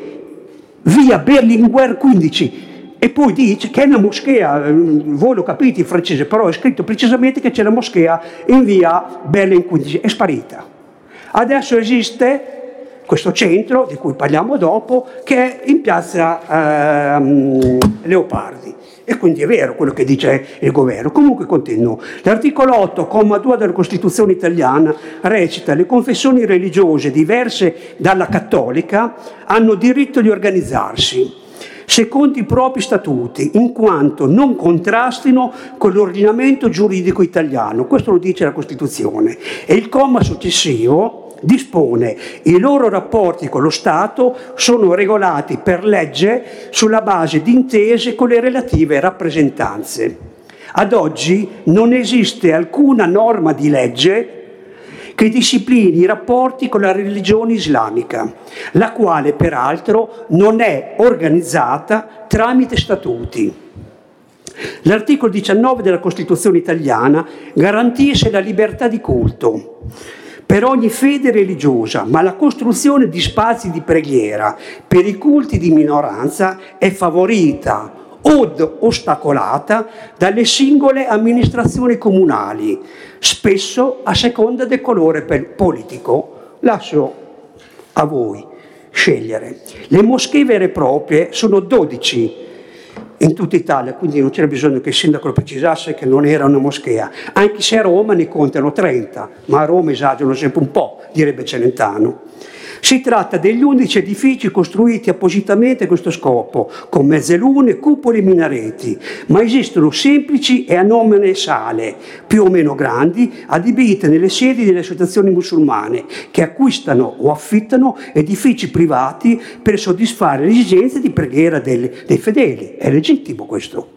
via Berlinguer quindici, e poi dice che è una moschea, voi lo capite in francese, però è scritto precisamente che c'è la moschea in via Berlin quindici, è sparita. Adesso esiste questo centro, di cui parliamo dopo, che è in piazza ehm, Leopardi. E quindi è vero quello che dice il governo. Comunque continuo. L'articolo otto, comma due della Costituzione italiana recita: le confessioni religiose diverse dalla cattolica hanno diritto di organizzarsi secondo i propri statuti, in quanto non contrastino con l'ordinamento giuridico italiano. Questo lo dice la Costituzione. E il comma successivo dispone: i loro rapporti con lo Stato sono regolati per legge sulla base di intese con le relative rappresentanze. Ad oggi non esiste alcuna norma di legge che disciplini i rapporti con la religione islamica, la quale peraltro non è organizzata tramite statuti. L'articolo diciannove della Costituzione italiana garantisce la libertà di culto per ogni fede religiosa, ma la costruzione di spazi di preghiera per i culti di minoranza è favorita od ostacolata dalle singole amministrazioni comunali, spesso a seconda del colore politico. Lascio a voi scegliere. Le moschee vere e proprie sono dodici in tutta Italia, quindi non c'era bisogno che il sindaco lo precisasse che non era una moschea, anche se a Roma ne contano trenta, ma a Roma esagerano sempre un po', direbbe Celentano. Si tratta degli undici edifici costruiti appositamente a questo scopo, con mezze lune, cupole e minareti, ma esistono semplici e anomale sale, più o meno grandi, adibite nelle sedi delle associazioni musulmane, che acquistano o affittano edifici privati per soddisfare le esigenze di preghiera dei, dei fedeli. È legittimo questo.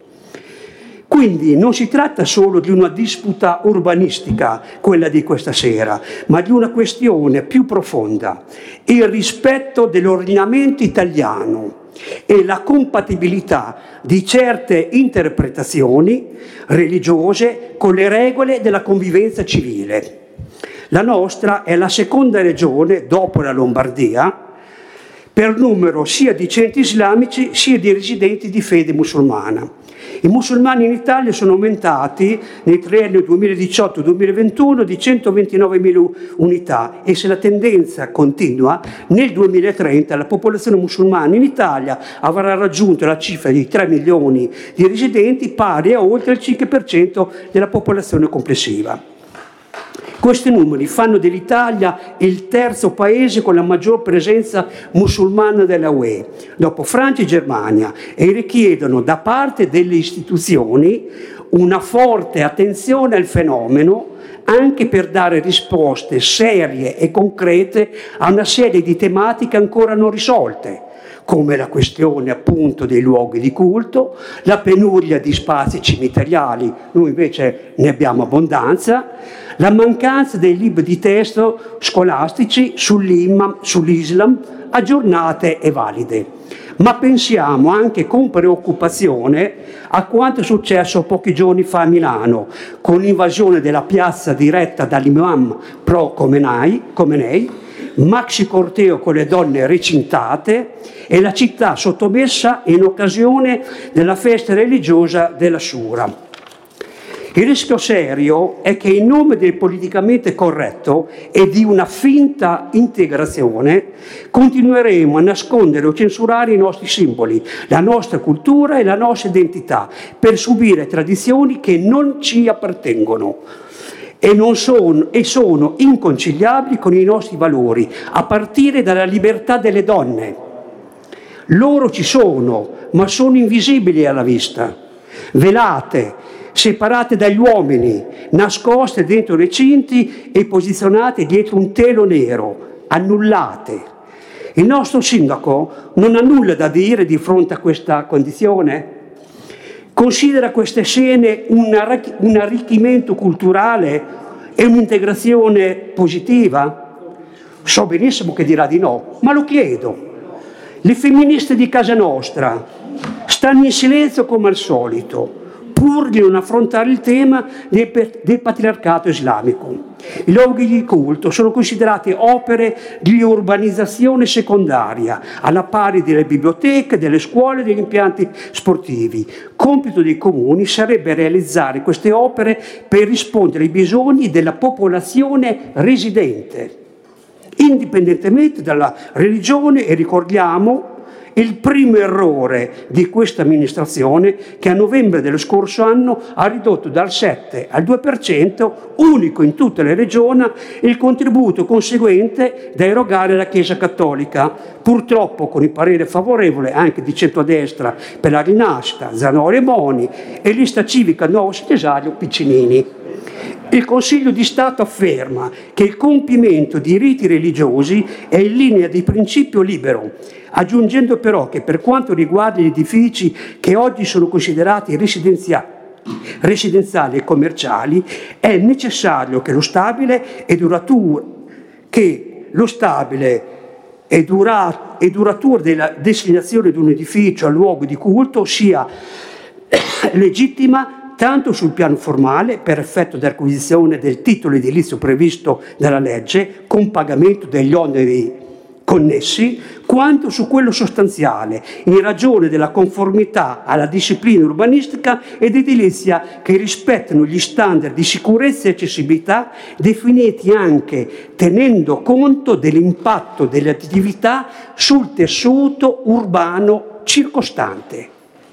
Quindi non si tratta solo di una disputa urbanistica, quella di questa sera, ma di una questione più profonda: il rispetto dell'ordinamento italiano e la compatibilità di certe interpretazioni religiose con le regole della convivenza civile. La nostra è la seconda regione, dopo la Lombardia, per numero sia di centri islamici sia di residenti di fede musulmana. I musulmani in Italia sono aumentati nei triennio duemiladiciotto duemilaventuno di centoventinovemila unità, e se la tendenza continua, nel duemilatrenta la popolazione musulmana in Italia avrà raggiunto la cifra di tre milioni di residenti, pari a oltre il cinque per cento della popolazione complessiva. Questi numeri fanno dell'Italia il terzo paese con la maggior presenza musulmana della U E, dopo Francia e Germania, e richiedono da parte delle istituzioni una forte attenzione al fenomeno, anche per dare risposte serie e concrete a una serie di tematiche ancora non risolte, come la questione appunto dei luoghi di culto, la penuria di spazi cimiteriali, noi invece ne abbiamo abbondanza, la mancanza dei libri di testo scolastici sull'Islam, sull'Islam aggiornate e valide. Ma pensiamo anche con preoccupazione a quanto è successo pochi giorni fa a Milano, con l'invasione della piazza diretta dall'imam pro Khomeini, maxi corteo con le donne recintate e la città sottomessa in occasione della festa religiosa della Shura. Il rischio serio è che in nome del politicamente corretto e di una finta integrazione continueremo a nascondere o censurare i nostri simboli, la nostra cultura e la nostra identità per subire tradizioni che non ci appartengono e, non sono, e sono inconciliabili con i nostri valori, a partire dalla libertà delle donne. Loro ci sono, ma sono invisibili alla vista, velate, separate dagli uomini, nascoste dentro recinti e posizionate dietro un telo nero, annullate. Il nostro sindaco non ha nulla da dire di fronte a questa condizione? Considera queste scene un arricchimento culturale e un'integrazione positiva? So benissimo che dirà di no, ma lo chiedo. Le femministe di casa nostra stanno in silenzio come al solito, pur di non affrontare il tema del, del patriarcato islamico. I luoghi di culto sono considerati opere di urbanizzazione secondaria, alla pari delle biblioteche, delle scuole e degli impianti sportivi. Compito dei comuni sarebbe realizzare queste opere per rispondere ai bisogni della popolazione residente, indipendentemente dalla religione, e ricordiamo il primo errore di questa amministrazione che a novembre dello scorso anno ha ridotto dal sette al due per cento, unico in tutte le regioni, il contributo conseguente da erogare alla Chiesa Cattolica, purtroppo con il parere favorevole anche di centrodestra per la Rinascita, Zanoli e Boni, e Lista Civica Nuovo Cesario Piccinini. Il Consiglio di Stato afferma che il compimento di riti religiosi è in linea di principio libero, aggiungendo però che per quanto riguarda gli edifici che oggi sono considerati residenziali, residenziali e commerciali, è necessario che lo stabile e duraturo, che lo stabile e, dura, e duraturo della destinazione di un edificio a luogo di culto sia legittima tanto sul piano formale, per effetto dell'acquisizione del titolo edilizio previsto dalla legge, con pagamento degli oneri connessi, quanto su quello sostanziale, in ragione della conformità alla disciplina urbanistica ed edilizia che rispettano gli standard di sicurezza e accessibilità definiti anche tenendo conto dell'impatto delle attività sul tessuto urbano circostante.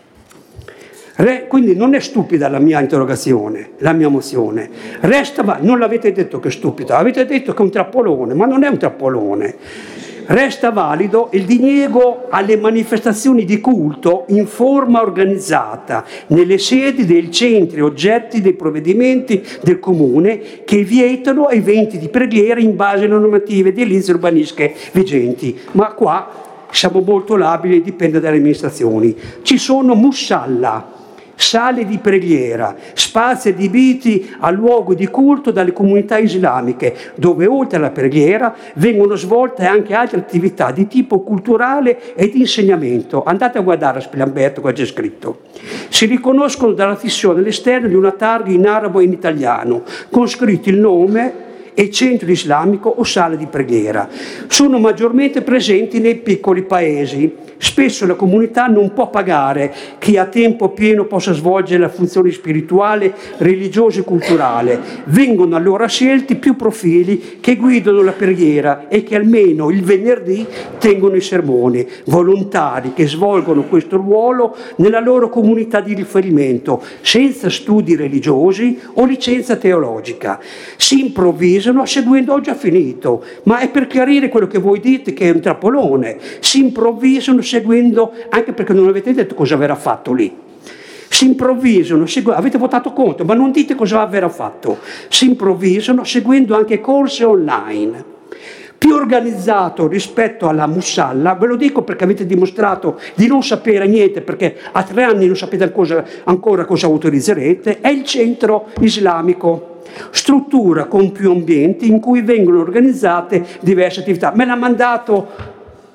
Re, quindi non è stupida la mia interrogazione, la mia mozione. Resta, non l'avete detto che è stupida, avete detto che è un trappolone, ma non è un trappolone. Resta valido il diniego alle manifestazioni di culto in forma organizzata nelle sedi dei centri oggetti dei provvedimenti del Comune che vietano eventi di preghiera in base alle normative edilizie urbanistiche vigenti. Ma qua siamo molto labili, dipende dalle amministrazioni. Ci sono musalla, sale di preghiera, spazi adibiti a luogo di culto dalle comunità islamiche, dove oltre alla preghiera vengono svolte anche altre attività di tipo culturale e di insegnamento. Andate a guardare a Spilamberto, qua c'è scritto. Si riconoscono dalla fissione all'esterno di una targa in arabo e in italiano, con scritto il nome e centro islamico o sala di preghiera. Sono maggiormente presenti nei piccoli paesi. Spesso la comunità non può pagare chi a tempo pieno possa svolgere la funzione spirituale, religiosa e culturale. Vengono allora scelti più profili che guidano la preghiera e che almeno il venerdì tengono i sermoni, volontari che svolgono questo ruolo nella loro comunità di riferimento, senza studi religiosi o licenza teologica. Si improvvisano seguendo, ho già finito, ma è per chiarire quello che voi dite che è un trappolone, si improvvisano seguendo, anche perché non avete detto cosa verrà fatto lì. Si improvvisano, segu- avete votato contro, ma non dite cosa verrà fatto. Si improvvisano seguendo anche corsi online. Più organizzato rispetto alla musalla, ve lo dico perché avete dimostrato di non sapere niente, perché a tre anni non sapete ancora, ancora cosa autorizzerete, è il centro islamico. Struttura con più ambienti in cui vengono organizzate diverse attività. Me l'ha mandato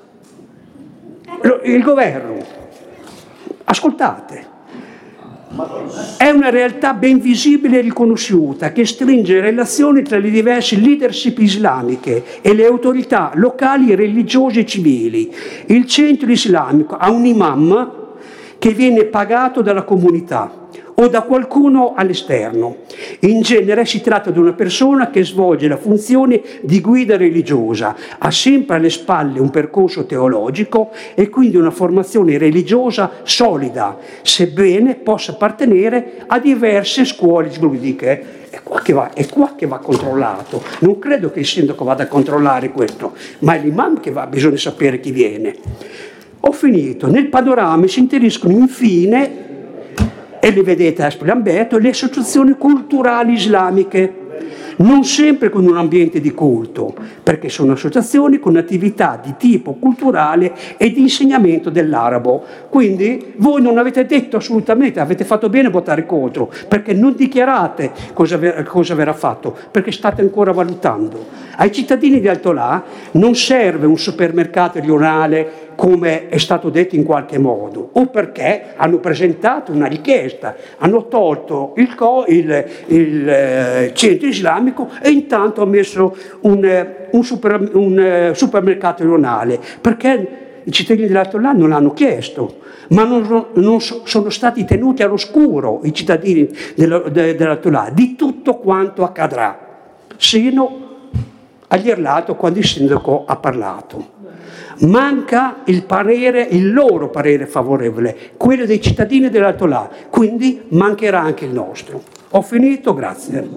il governo. Ascoltate. È una realtà ben visibile e riconosciuta che stringe relazioni tra le diverse leadership islamiche e le autorità locali, religiose e civili. Il centro islamico ha un imam che viene pagato dalla comunità. o da qualcuno all'esterno. In genere si tratta di una persona che svolge la funzione di guida religiosa, ha sempre alle spalle un percorso teologico e quindi una formazione religiosa solida, sebbene possa appartenere a diverse scuole giuridiche. È qua che va, è qua che va controllato. Non credo che il sindaco vada a controllare questo, ma è l'imam che va, bisogna sapere chi viene. Ho finito. Nel panorama si inseriscono infine, e le vedete a Lamberto, le associazioni culturali islamiche, non sempre con un ambiente di culto, perché sono associazioni con attività di tipo culturale e di insegnamento dell'arabo. Quindi voi non avete detto assolutamente, avete fatto bene a votare contro, perché non dichiarate cosa, ver- cosa verrà fatto, perché state ancora valutando. Ai cittadini di Altolà non serve un supermercato rionale come è stato detto in qualche modo, o perché hanno presentato una richiesta, hanno tolto il, co- il, il eh, centro islamico e intanto hanno messo un, eh, un, super, un eh, supermercato rionale, perché i cittadini dell'Altolà non l'hanno chiesto, ma non, non so, sono stati tenuti all'oscuro i cittadini dell'Altolà di tutto quanto accadrà, sino agli Erlato quando il sindaco ha parlato. Manca il parere, il loro parere favorevole, quello dei cittadini dell'Altolà, quindi mancherà anche il nostro. Ho finito, grazie.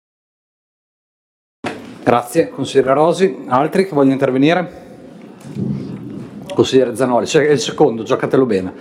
Grazie, consigliere Rosi. Altri che vogliono intervenire? Consigliere Zanoli, c'è il secondo, giocatelo bene.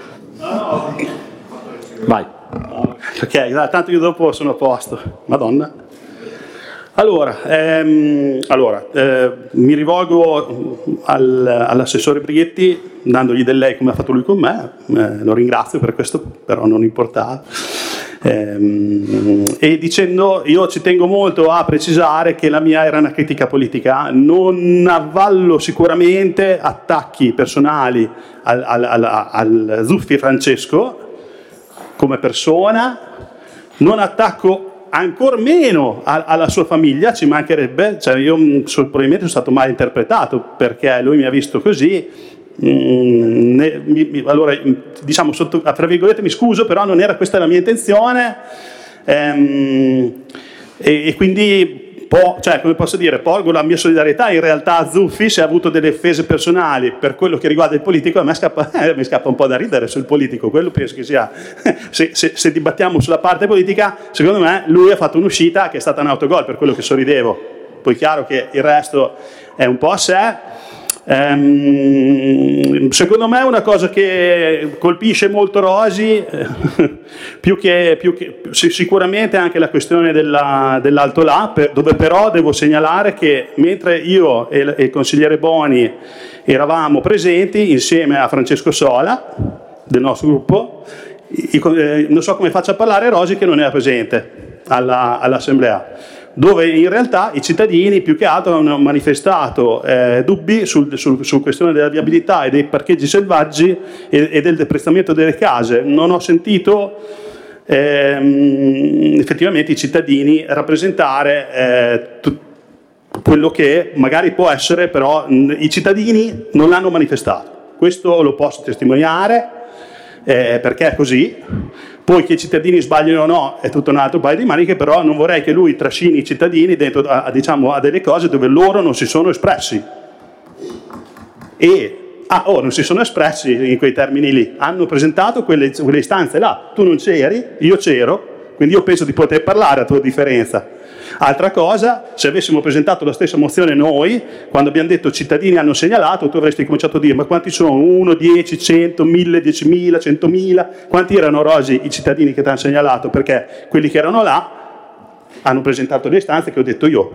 Vai. Ok, tanto io dopo sono a posto. Madonna. Allora, ehm, allora eh, mi rivolgo al, all'assessore Brighetti dandogli del lei come ha fatto lui con me, eh, lo ringrazio per questo, però non importava, ehm, e dicendo io ci tengo molto a precisare che la mia era una critica politica, non avvallo sicuramente attacchi personali al, al, al, al Zuffi Francesco come persona, non attacco ancor meno alla sua famiglia, ci mancherebbe, cioè io probabilmente sono stato mal interpretato perché lui mi ha visto così, mm, ne, mi, allora diciamo sotto, tra virgolette mi scuso, però non era questa la mia intenzione, ehm, e, e quindi po, cioè, come posso dire, porgo la mia solidarietà in realtà a Zuffi se ha avuto delle offese personali per quello che riguarda il politico. A me scappa, eh, mi scappa un po' da ridere sul politico, quello penso che sia se, se, se dibattiamo sulla parte politica, secondo me lui ha fatto un'uscita che è stata un autogol, per quello che sorridevo, poi chiaro che il resto è un po' a sé. Ehm, secondo me una cosa che colpisce molto Rosi più che, più che sicuramente anche la questione della, dell'Altolà, per, dove però devo segnalare che mentre io e, e il consigliere Boni eravamo presenti insieme a Francesco Sola del nostro gruppo, i, eh, non so come faccia a parlare Rosi che non era presente alla, all'assemblea, dove in realtà i cittadini più che altro hanno manifestato eh, dubbi sul, sul, su questione della viabilità e dei parcheggi selvaggi e, e del deprezzamento delle case. Non ho sentito ehm, effettivamente i cittadini rappresentare eh, t- quello che magari può essere, però mh, i cittadini non l'hanno manifestato. Questo lo posso testimoniare eh, perché è così. Poi che i cittadini sbagliano o no è tutto un altro paio di maniche, però non vorrei che lui trascini i cittadini dentro a, diciamo, a delle cose dove loro non si sono espressi. E ah, oh, non si sono espressi in quei termini lì, hanno presentato quelle, quelle istanze là, tu non c'eri, io c'ero, quindi io penso di poter parlare a tua differenza. Altra cosa, se avessimo presentato la stessa mozione noi, quando abbiamo detto cittadini hanno segnalato, tu avresti cominciato a dire ma quanti sono? uno, dieci, cento, mille, diecimila, centomila? Quanti erano, Rosi, i cittadini che ti hanno segnalato? Perché quelli che erano là hanno presentato le istanze che ho detto io.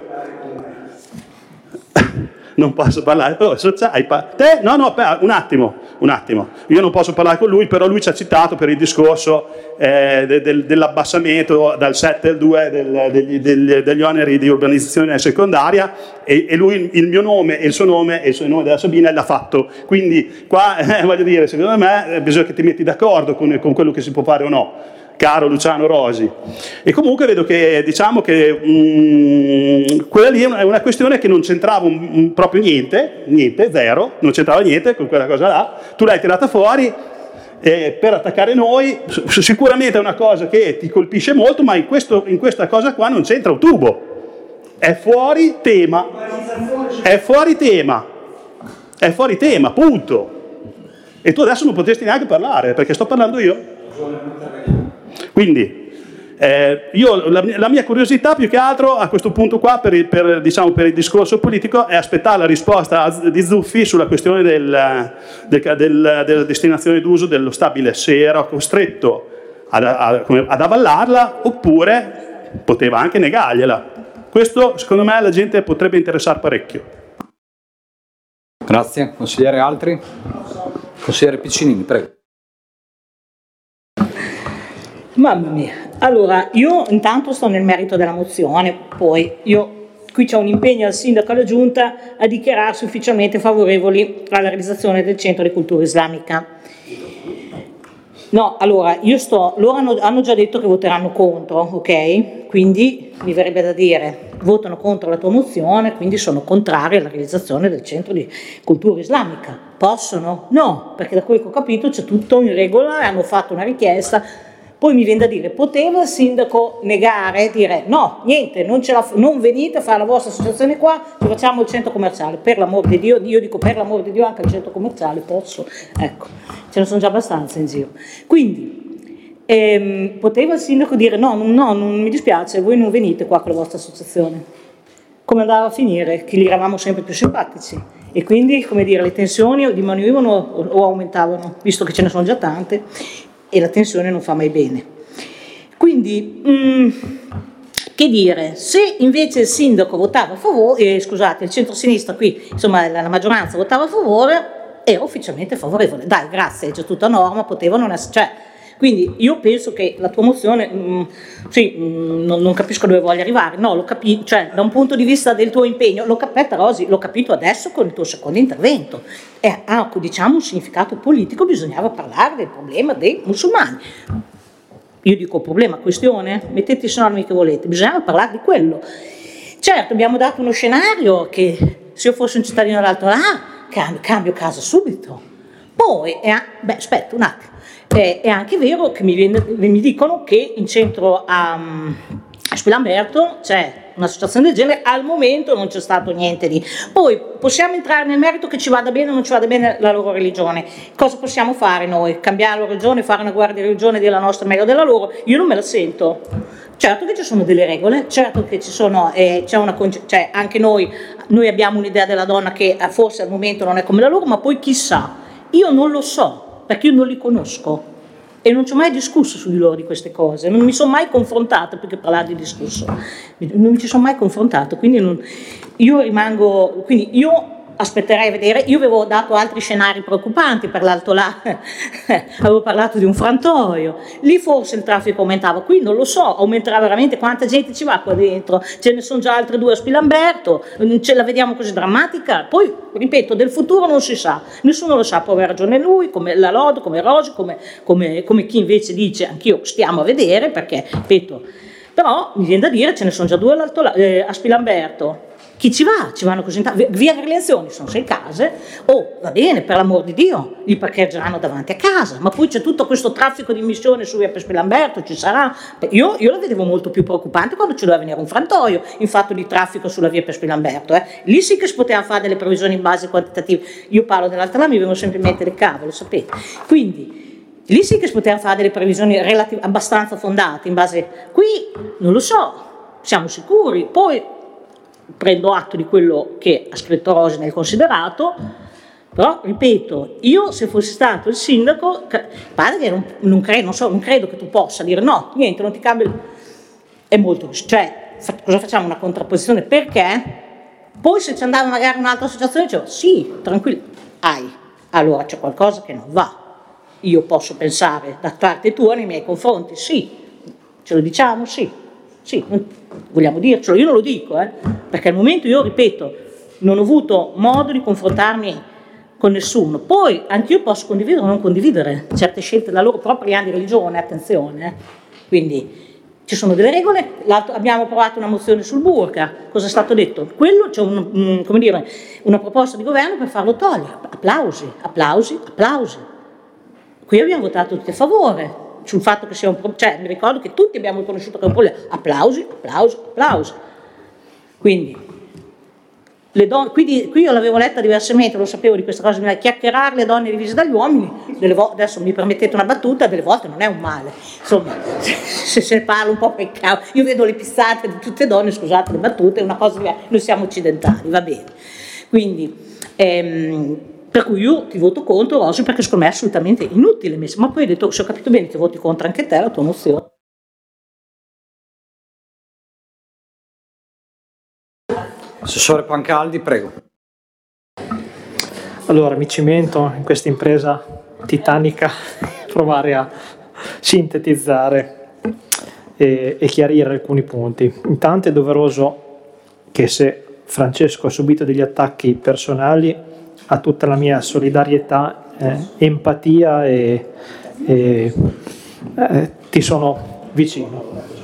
Non posso parlare, oh, te? No, no, un attimo, un attimo. Io non posso parlare con lui, però lui ci ha citato per il discorso eh, de, de, dell'abbassamento dal sette al due del, degli, degli, degli oneri di urbanizzazione secondaria e, e lui il mio nome e il suo nome e il suo nome della Sabina l'ha fatto. Quindi qua, eh, voglio dire, secondo me bisogna che ti metti d'accordo con, con quello che si può fare o no, caro Luciano Rosi. E comunque vedo che diciamo che mh, quella lì è una questione che non c'entrava un, un, proprio niente, niente, zero, non c'entrava niente con quella cosa là, tu l'hai tirata fuori eh, per attaccare noi. Sicuramente è una cosa che ti colpisce molto, ma in, questo, in questa cosa qua non c'entra un tubo. È fuori tema. È fuori tema. È fuori tema, punto. E tu adesso non potresti neanche parlare, perché sto parlando io. Quindi, eh, io, la, la mia curiosità più che altro a questo punto qua, per il, per, diciamo, per il discorso politico, è aspettare la risposta di Zuffi sulla questione del, del, del, della destinazione d'uso dello stabile, se era costretto ad, ad, ad avallarla oppure poteva anche negargliela. Questo, secondo me, la gente potrebbe interessare parecchio. Grazie. Consigliere, altri? Consigliere Piccinini, prego. Mamma mia. Allora, io intanto sto nel merito della mozione, poi io qui c'è un impegno al sindaco e alla giunta a dichiararsi ufficialmente favorevoli alla realizzazione del centro di cultura islamica. No, allora, io sto, loro hanno, hanno già detto che voteranno contro, ok? Quindi mi verrebbe da dire, votano contro la tua mozione, quindi sono contrari alla realizzazione del centro di cultura islamica. Possono? No, perché da quello che ho capito c'è tutto in regola e hanno fatto una richiesta. Poi mi viene da dire, poteva il sindaco negare, dire no, niente, non, ce la, non venite a fare la vostra associazione qua, ci facciamo il centro commerciale, per l'amor di Dio, io dico per l'amor di Dio anche il centro commerciale posso, ecco, ce ne sono già abbastanza in giro. Quindi, ehm, poteva il sindaco dire no, no, non mi dispiace, voi non venite qua con la vostra associazione. Come andava a finire? Che gli eravamo sempre più simpatici e quindi, come dire, le tensioni diminuivano o, o aumentavano, visto che ce ne sono già tante, e la tensione non fa mai bene. Quindi, mh, che dire, se invece il sindaco votava a favore, eh, scusate, il centro-sinistra qui, insomma la, la maggioranza votava a favore, era ufficialmente favorevole. Dai, grazie, c'è tutta norma, poteva non essere... Cioè, quindi io penso che la tua mozione, mh, sì, mh, non, non capisco dove voglia arrivare, no, l'ho capito, cioè da un punto di vista del tuo impegno, l'ho capito, Rosi, l'ho capito adesso con il tuo secondo intervento, e ha, diciamo, un significato politico, bisognava parlare del problema dei musulmani. Io dico problema, questione, mettete i sinonimi che volete, bisognava parlare di quello. Certo, abbiamo dato uno scenario che se io fossi un cittadino dell'Alto là, cambio, cambio casa subito. Poi, è, beh, aspetta un attimo. È anche vero che mi, viene, mi dicono che in centro a, a Spilamberto c'è un'associazione del genere, al momento non c'è stato niente di... Poi possiamo entrare nel merito che ci vada bene o non ci vada bene la loro religione. Cosa possiamo fare noi? Cambiare la religione, fare una guardia di religione, dire la nostra meglio della loro? Io non me la sento. Certo che ci sono delle regole, certo che ci sono, eh, c'è una, cioè anche noi, noi abbiamo un'idea della donna che forse al momento non è come la loro, ma poi chissà, io non lo so, perché io non li conosco e non ci ho mai discusso su di loro di queste cose, non mi sono mai confrontata, più che parlare di discusso, non mi ci sono mai confrontato, quindi non, io rimango, quindi io aspetterei a vedere, io avevo dato altri scenari preoccupanti per l'Alto là, avevo parlato di un frantoio, lì forse il traffico aumentava, qui non lo so, aumenterà veramente, quanta gente ci va qua dentro, ce ne sono già altre due a Spilamberto, ce la vediamo così drammatica, poi ripeto, del futuro non si sa, nessuno lo sa, può aver ragione lui, come la Lod, come Rosi, come, come, come chi invece dice, anch'io stiamo a vedere, perché ripeto, però mi viene da dire, ce ne sono già due all'Alto là, eh, a Spilamberto. Chi ci va? Ci vanno così tanto. Via delle Lezioni sono sei case, oh va bene, per l'amor di Dio, li parcheggeranno davanti a casa, ma poi c'è tutto questo traffico di missione su via Pespe Lamberto, ci sarà. Io, io la vedevo molto più preoccupante quando ci doveva venire un frantoio in fatto di traffico sulla via Pespe Lamberto, eh. Lì sì che si poteva fare delle previsioni in base quantitative. Io parlo dell'altra là, mi vengono sempre in mente le cavolo, sapete. Quindi lì sì che si poteva fare delle previsioni relativ- abbastanza fondate in base. Qui non lo so, siamo sicuri. Poi prendo atto di quello che ha scritto Rosi nel considerato, però ripeto, io se fossi stato il sindaco, pare che non, non, credo, non, so, non credo che tu possa dire no, niente, non ti cambia, è molto, cioè fa, cosa facciamo, una contrapposizione, perché poi se ci andava magari un'altra associazione dicevo sì, tranquillo, hai, allora c'è qualcosa che non va, io posso pensare da parte tua nei miei confronti, sì, ce lo diciamo, sì. Sì, vogliamo dircelo, io non lo dico, eh, perché al momento io, ripeto, non ho avuto modo di confrontarmi con nessuno. Poi anche io posso condividere o non condividere certe scelte della loro propria di religione, attenzione. Eh. Quindi ci sono delle regole, abbiamo provato una mozione sul burqa, cosa è stato detto? Quello c'è un, un, come dire, una proposta di governo per farlo togliere, applausi, applausi, applausi. Qui abbiamo votato tutti a favore sul fatto che sia un problema, cioè mi ricordo che tutti abbiamo riconosciuto che è un problema, applausi, applausi, applausi. Quindi, le donne, qui, qui io l'avevo letta diversamente, lo sapevo di questa cosa, bisogna chiacchierare le donne divise dagli uomini, delle volte, adesso mi permettete una battuta, delle volte non è un male, insomma, se se ne parla un po' per caso, io vedo le pissate di tutte le donne, scusate le battute, è una cosa che noi siamo occidentali, va bene. Quindi, ehm, per cui io ti voto contro, Rosy, perché secondo me è assolutamente inutile, ma poi ho detto, se ho capito bene, ti voti contro anche te, la tua mozione. Assessore Pancaldi, prego. Allora, mi cimento in questa impresa titanica, provare a sintetizzare e, e chiarire alcuni punti. Intanto è doveroso che se Francesco ha subito degli attacchi personali, ha tutta la mia solidarietà, eh, empatia e, e eh, ti sono vicino.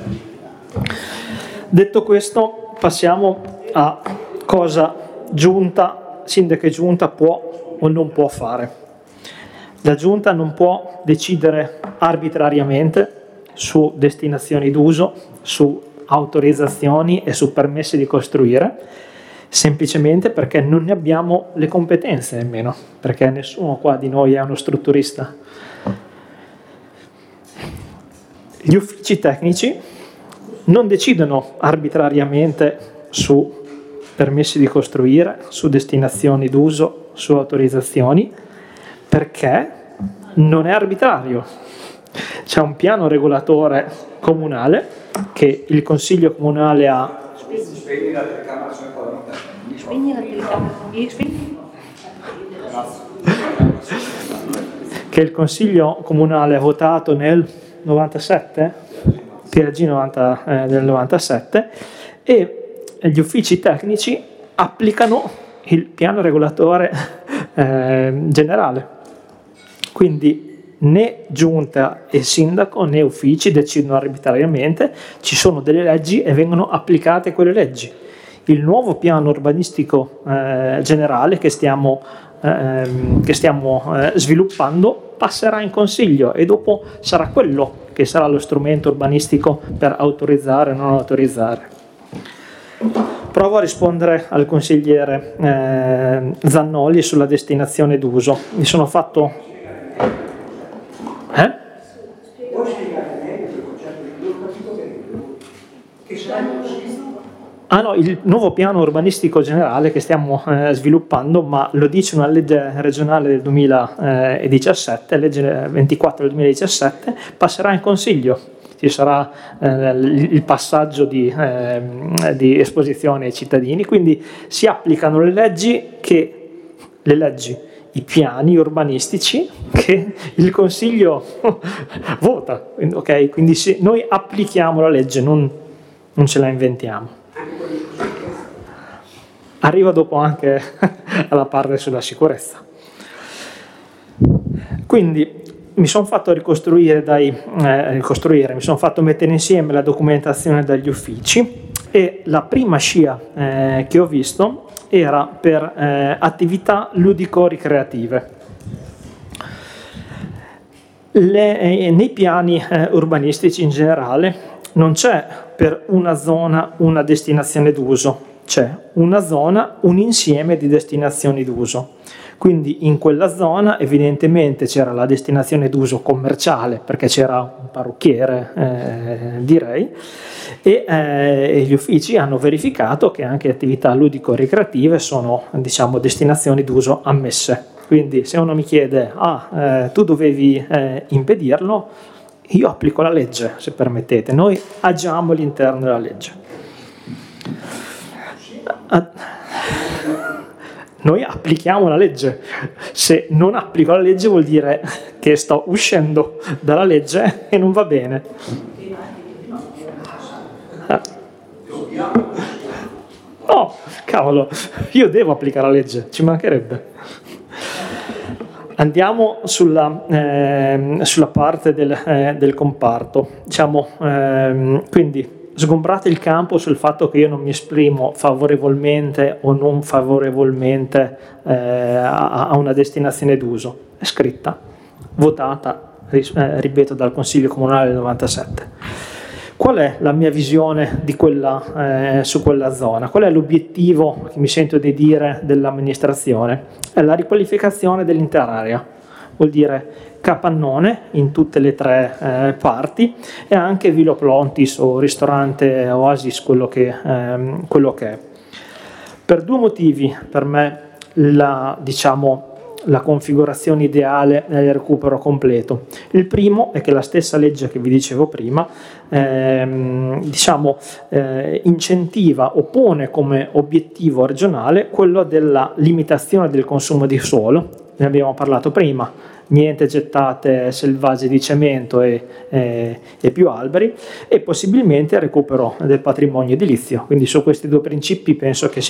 Detto questo, passiamo a cosa giunta, sindaco e giunta può o non può fare. La giunta non può decidere arbitrariamente su destinazioni d'uso, su autorizzazioni e su permessi di costruire, semplicemente perché non ne abbiamo le competenze nemmeno, perché nessuno qua di noi è uno strutturista. Gli uffici tecnici non decidono arbitrariamente su permessi di costruire, su destinazioni d'uso, su autorizzazioni, perché non è arbitrario. C'è un piano regolatore comunale che il Consiglio Comunale ha. Spegni la telecamera, sono qua da te. Spegni la telecamera. Spegni. Che il Consiglio Comunale ha votato nel novantasette, P R G novanta, eh, del novantasette, e gli uffici tecnici applicano il piano regolatore eh, generale. Quindi né giunta e sindaco né uffici decidono arbitrariamente, ci sono delle leggi e vengono applicate quelle leggi. Il nuovo piano urbanistico eh, generale che stiamo, eh, che stiamo eh, sviluppando passerà in consiglio e dopo sarà quello che sarà lo strumento urbanistico per autorizzare o non autorizzare. Provo a rispondere al consigliere eh, Zannoli sulla destinazione d'uso. Mi sono fatto Eh? Ah no, il nuovo piano urbanistico generale che stiamo eh, sviluppando, ma lo dice una legge regionale del duemiladiciassette, legge ventiquattro del duemiladiciassette, passerà in consiglio. Ci sarà eh, il passaggio di, eh, di esposizione ai cittadini, quindi si applicano le leggi che le leggi i piani urbanistici che il Consiglio vota, ok? Quindi se noi applichiamo la legge, non, non ce la inventiamo. Arriva dopo anche alla parte sulla sicurezza. Quindi mi sono fatto ricostruire, dai, eh, ricostruire, mi sono fatto mettere insieme la documentazione dagli uffici e la prima scia eh, che ho visto era per eh, attività ludico-ricreative. Le, eh, nei piani eh, urbanistici in generale non c'è per una zona una destinazione d'uso, c'è una zona, un insieme di destinazioni d'uso. Quindi in quella zona evidentemente c'era la destinazione d'uso commerciale perché c'era un parrucchiere, eh, direi, e eh, gli uffici hanno verificato che anche attività ludico-ricreative sono, diciamo, destinazioni d'uso ammesse. Quindi se uno mi chiede, ah, eh, tu dovevi eh, impedirlo, io applico la legge, se permettete. Noi agiamo all'interno della legge. A- Noi applichiamo la legge. Se non applico la legge vuol dire che sto uscendo dalla legge e non va bene. No, cavolo, io devo applicare la legge, ci mancherebbe. Andiamo sulla, eh, sulla parte del, eh, del comparto. Diciamo, eh, quindi sgombrate il campo sul fatto che io non mi esprimo favorevolmente o non favorevolmente eh, a, a una destinazione d'uso. È scritta. votata, eh, ripeto, dal Consiglio Comunale del novantasette. Qual è la mia visione di quella, eh, su quella zona? Qual è l'obiettivo che mi sento di dire dell'amministrazione? È la riqualificazione dell'intera area, vuol dire capannone in tutte le tre eh, parti e anche Vilo Plontis o ristorante Oasis, quello che, ehm, quello che è. Per due motivi per me la, diciamo, la configurazione ideale è il recupero completo. Il primo è che la stessa legge che vi dicevo prima ehm, diciamo, eh, incentiva o pone come obiettivo regionale quello della limitazione del consumo di suolo. Ne abbiamo parlato prima, niente gettate selvagge di cemento e, e, e più alberi, e possibilmente il recupero del patrimonio edilizio. Quindi su questi due principi penso che sia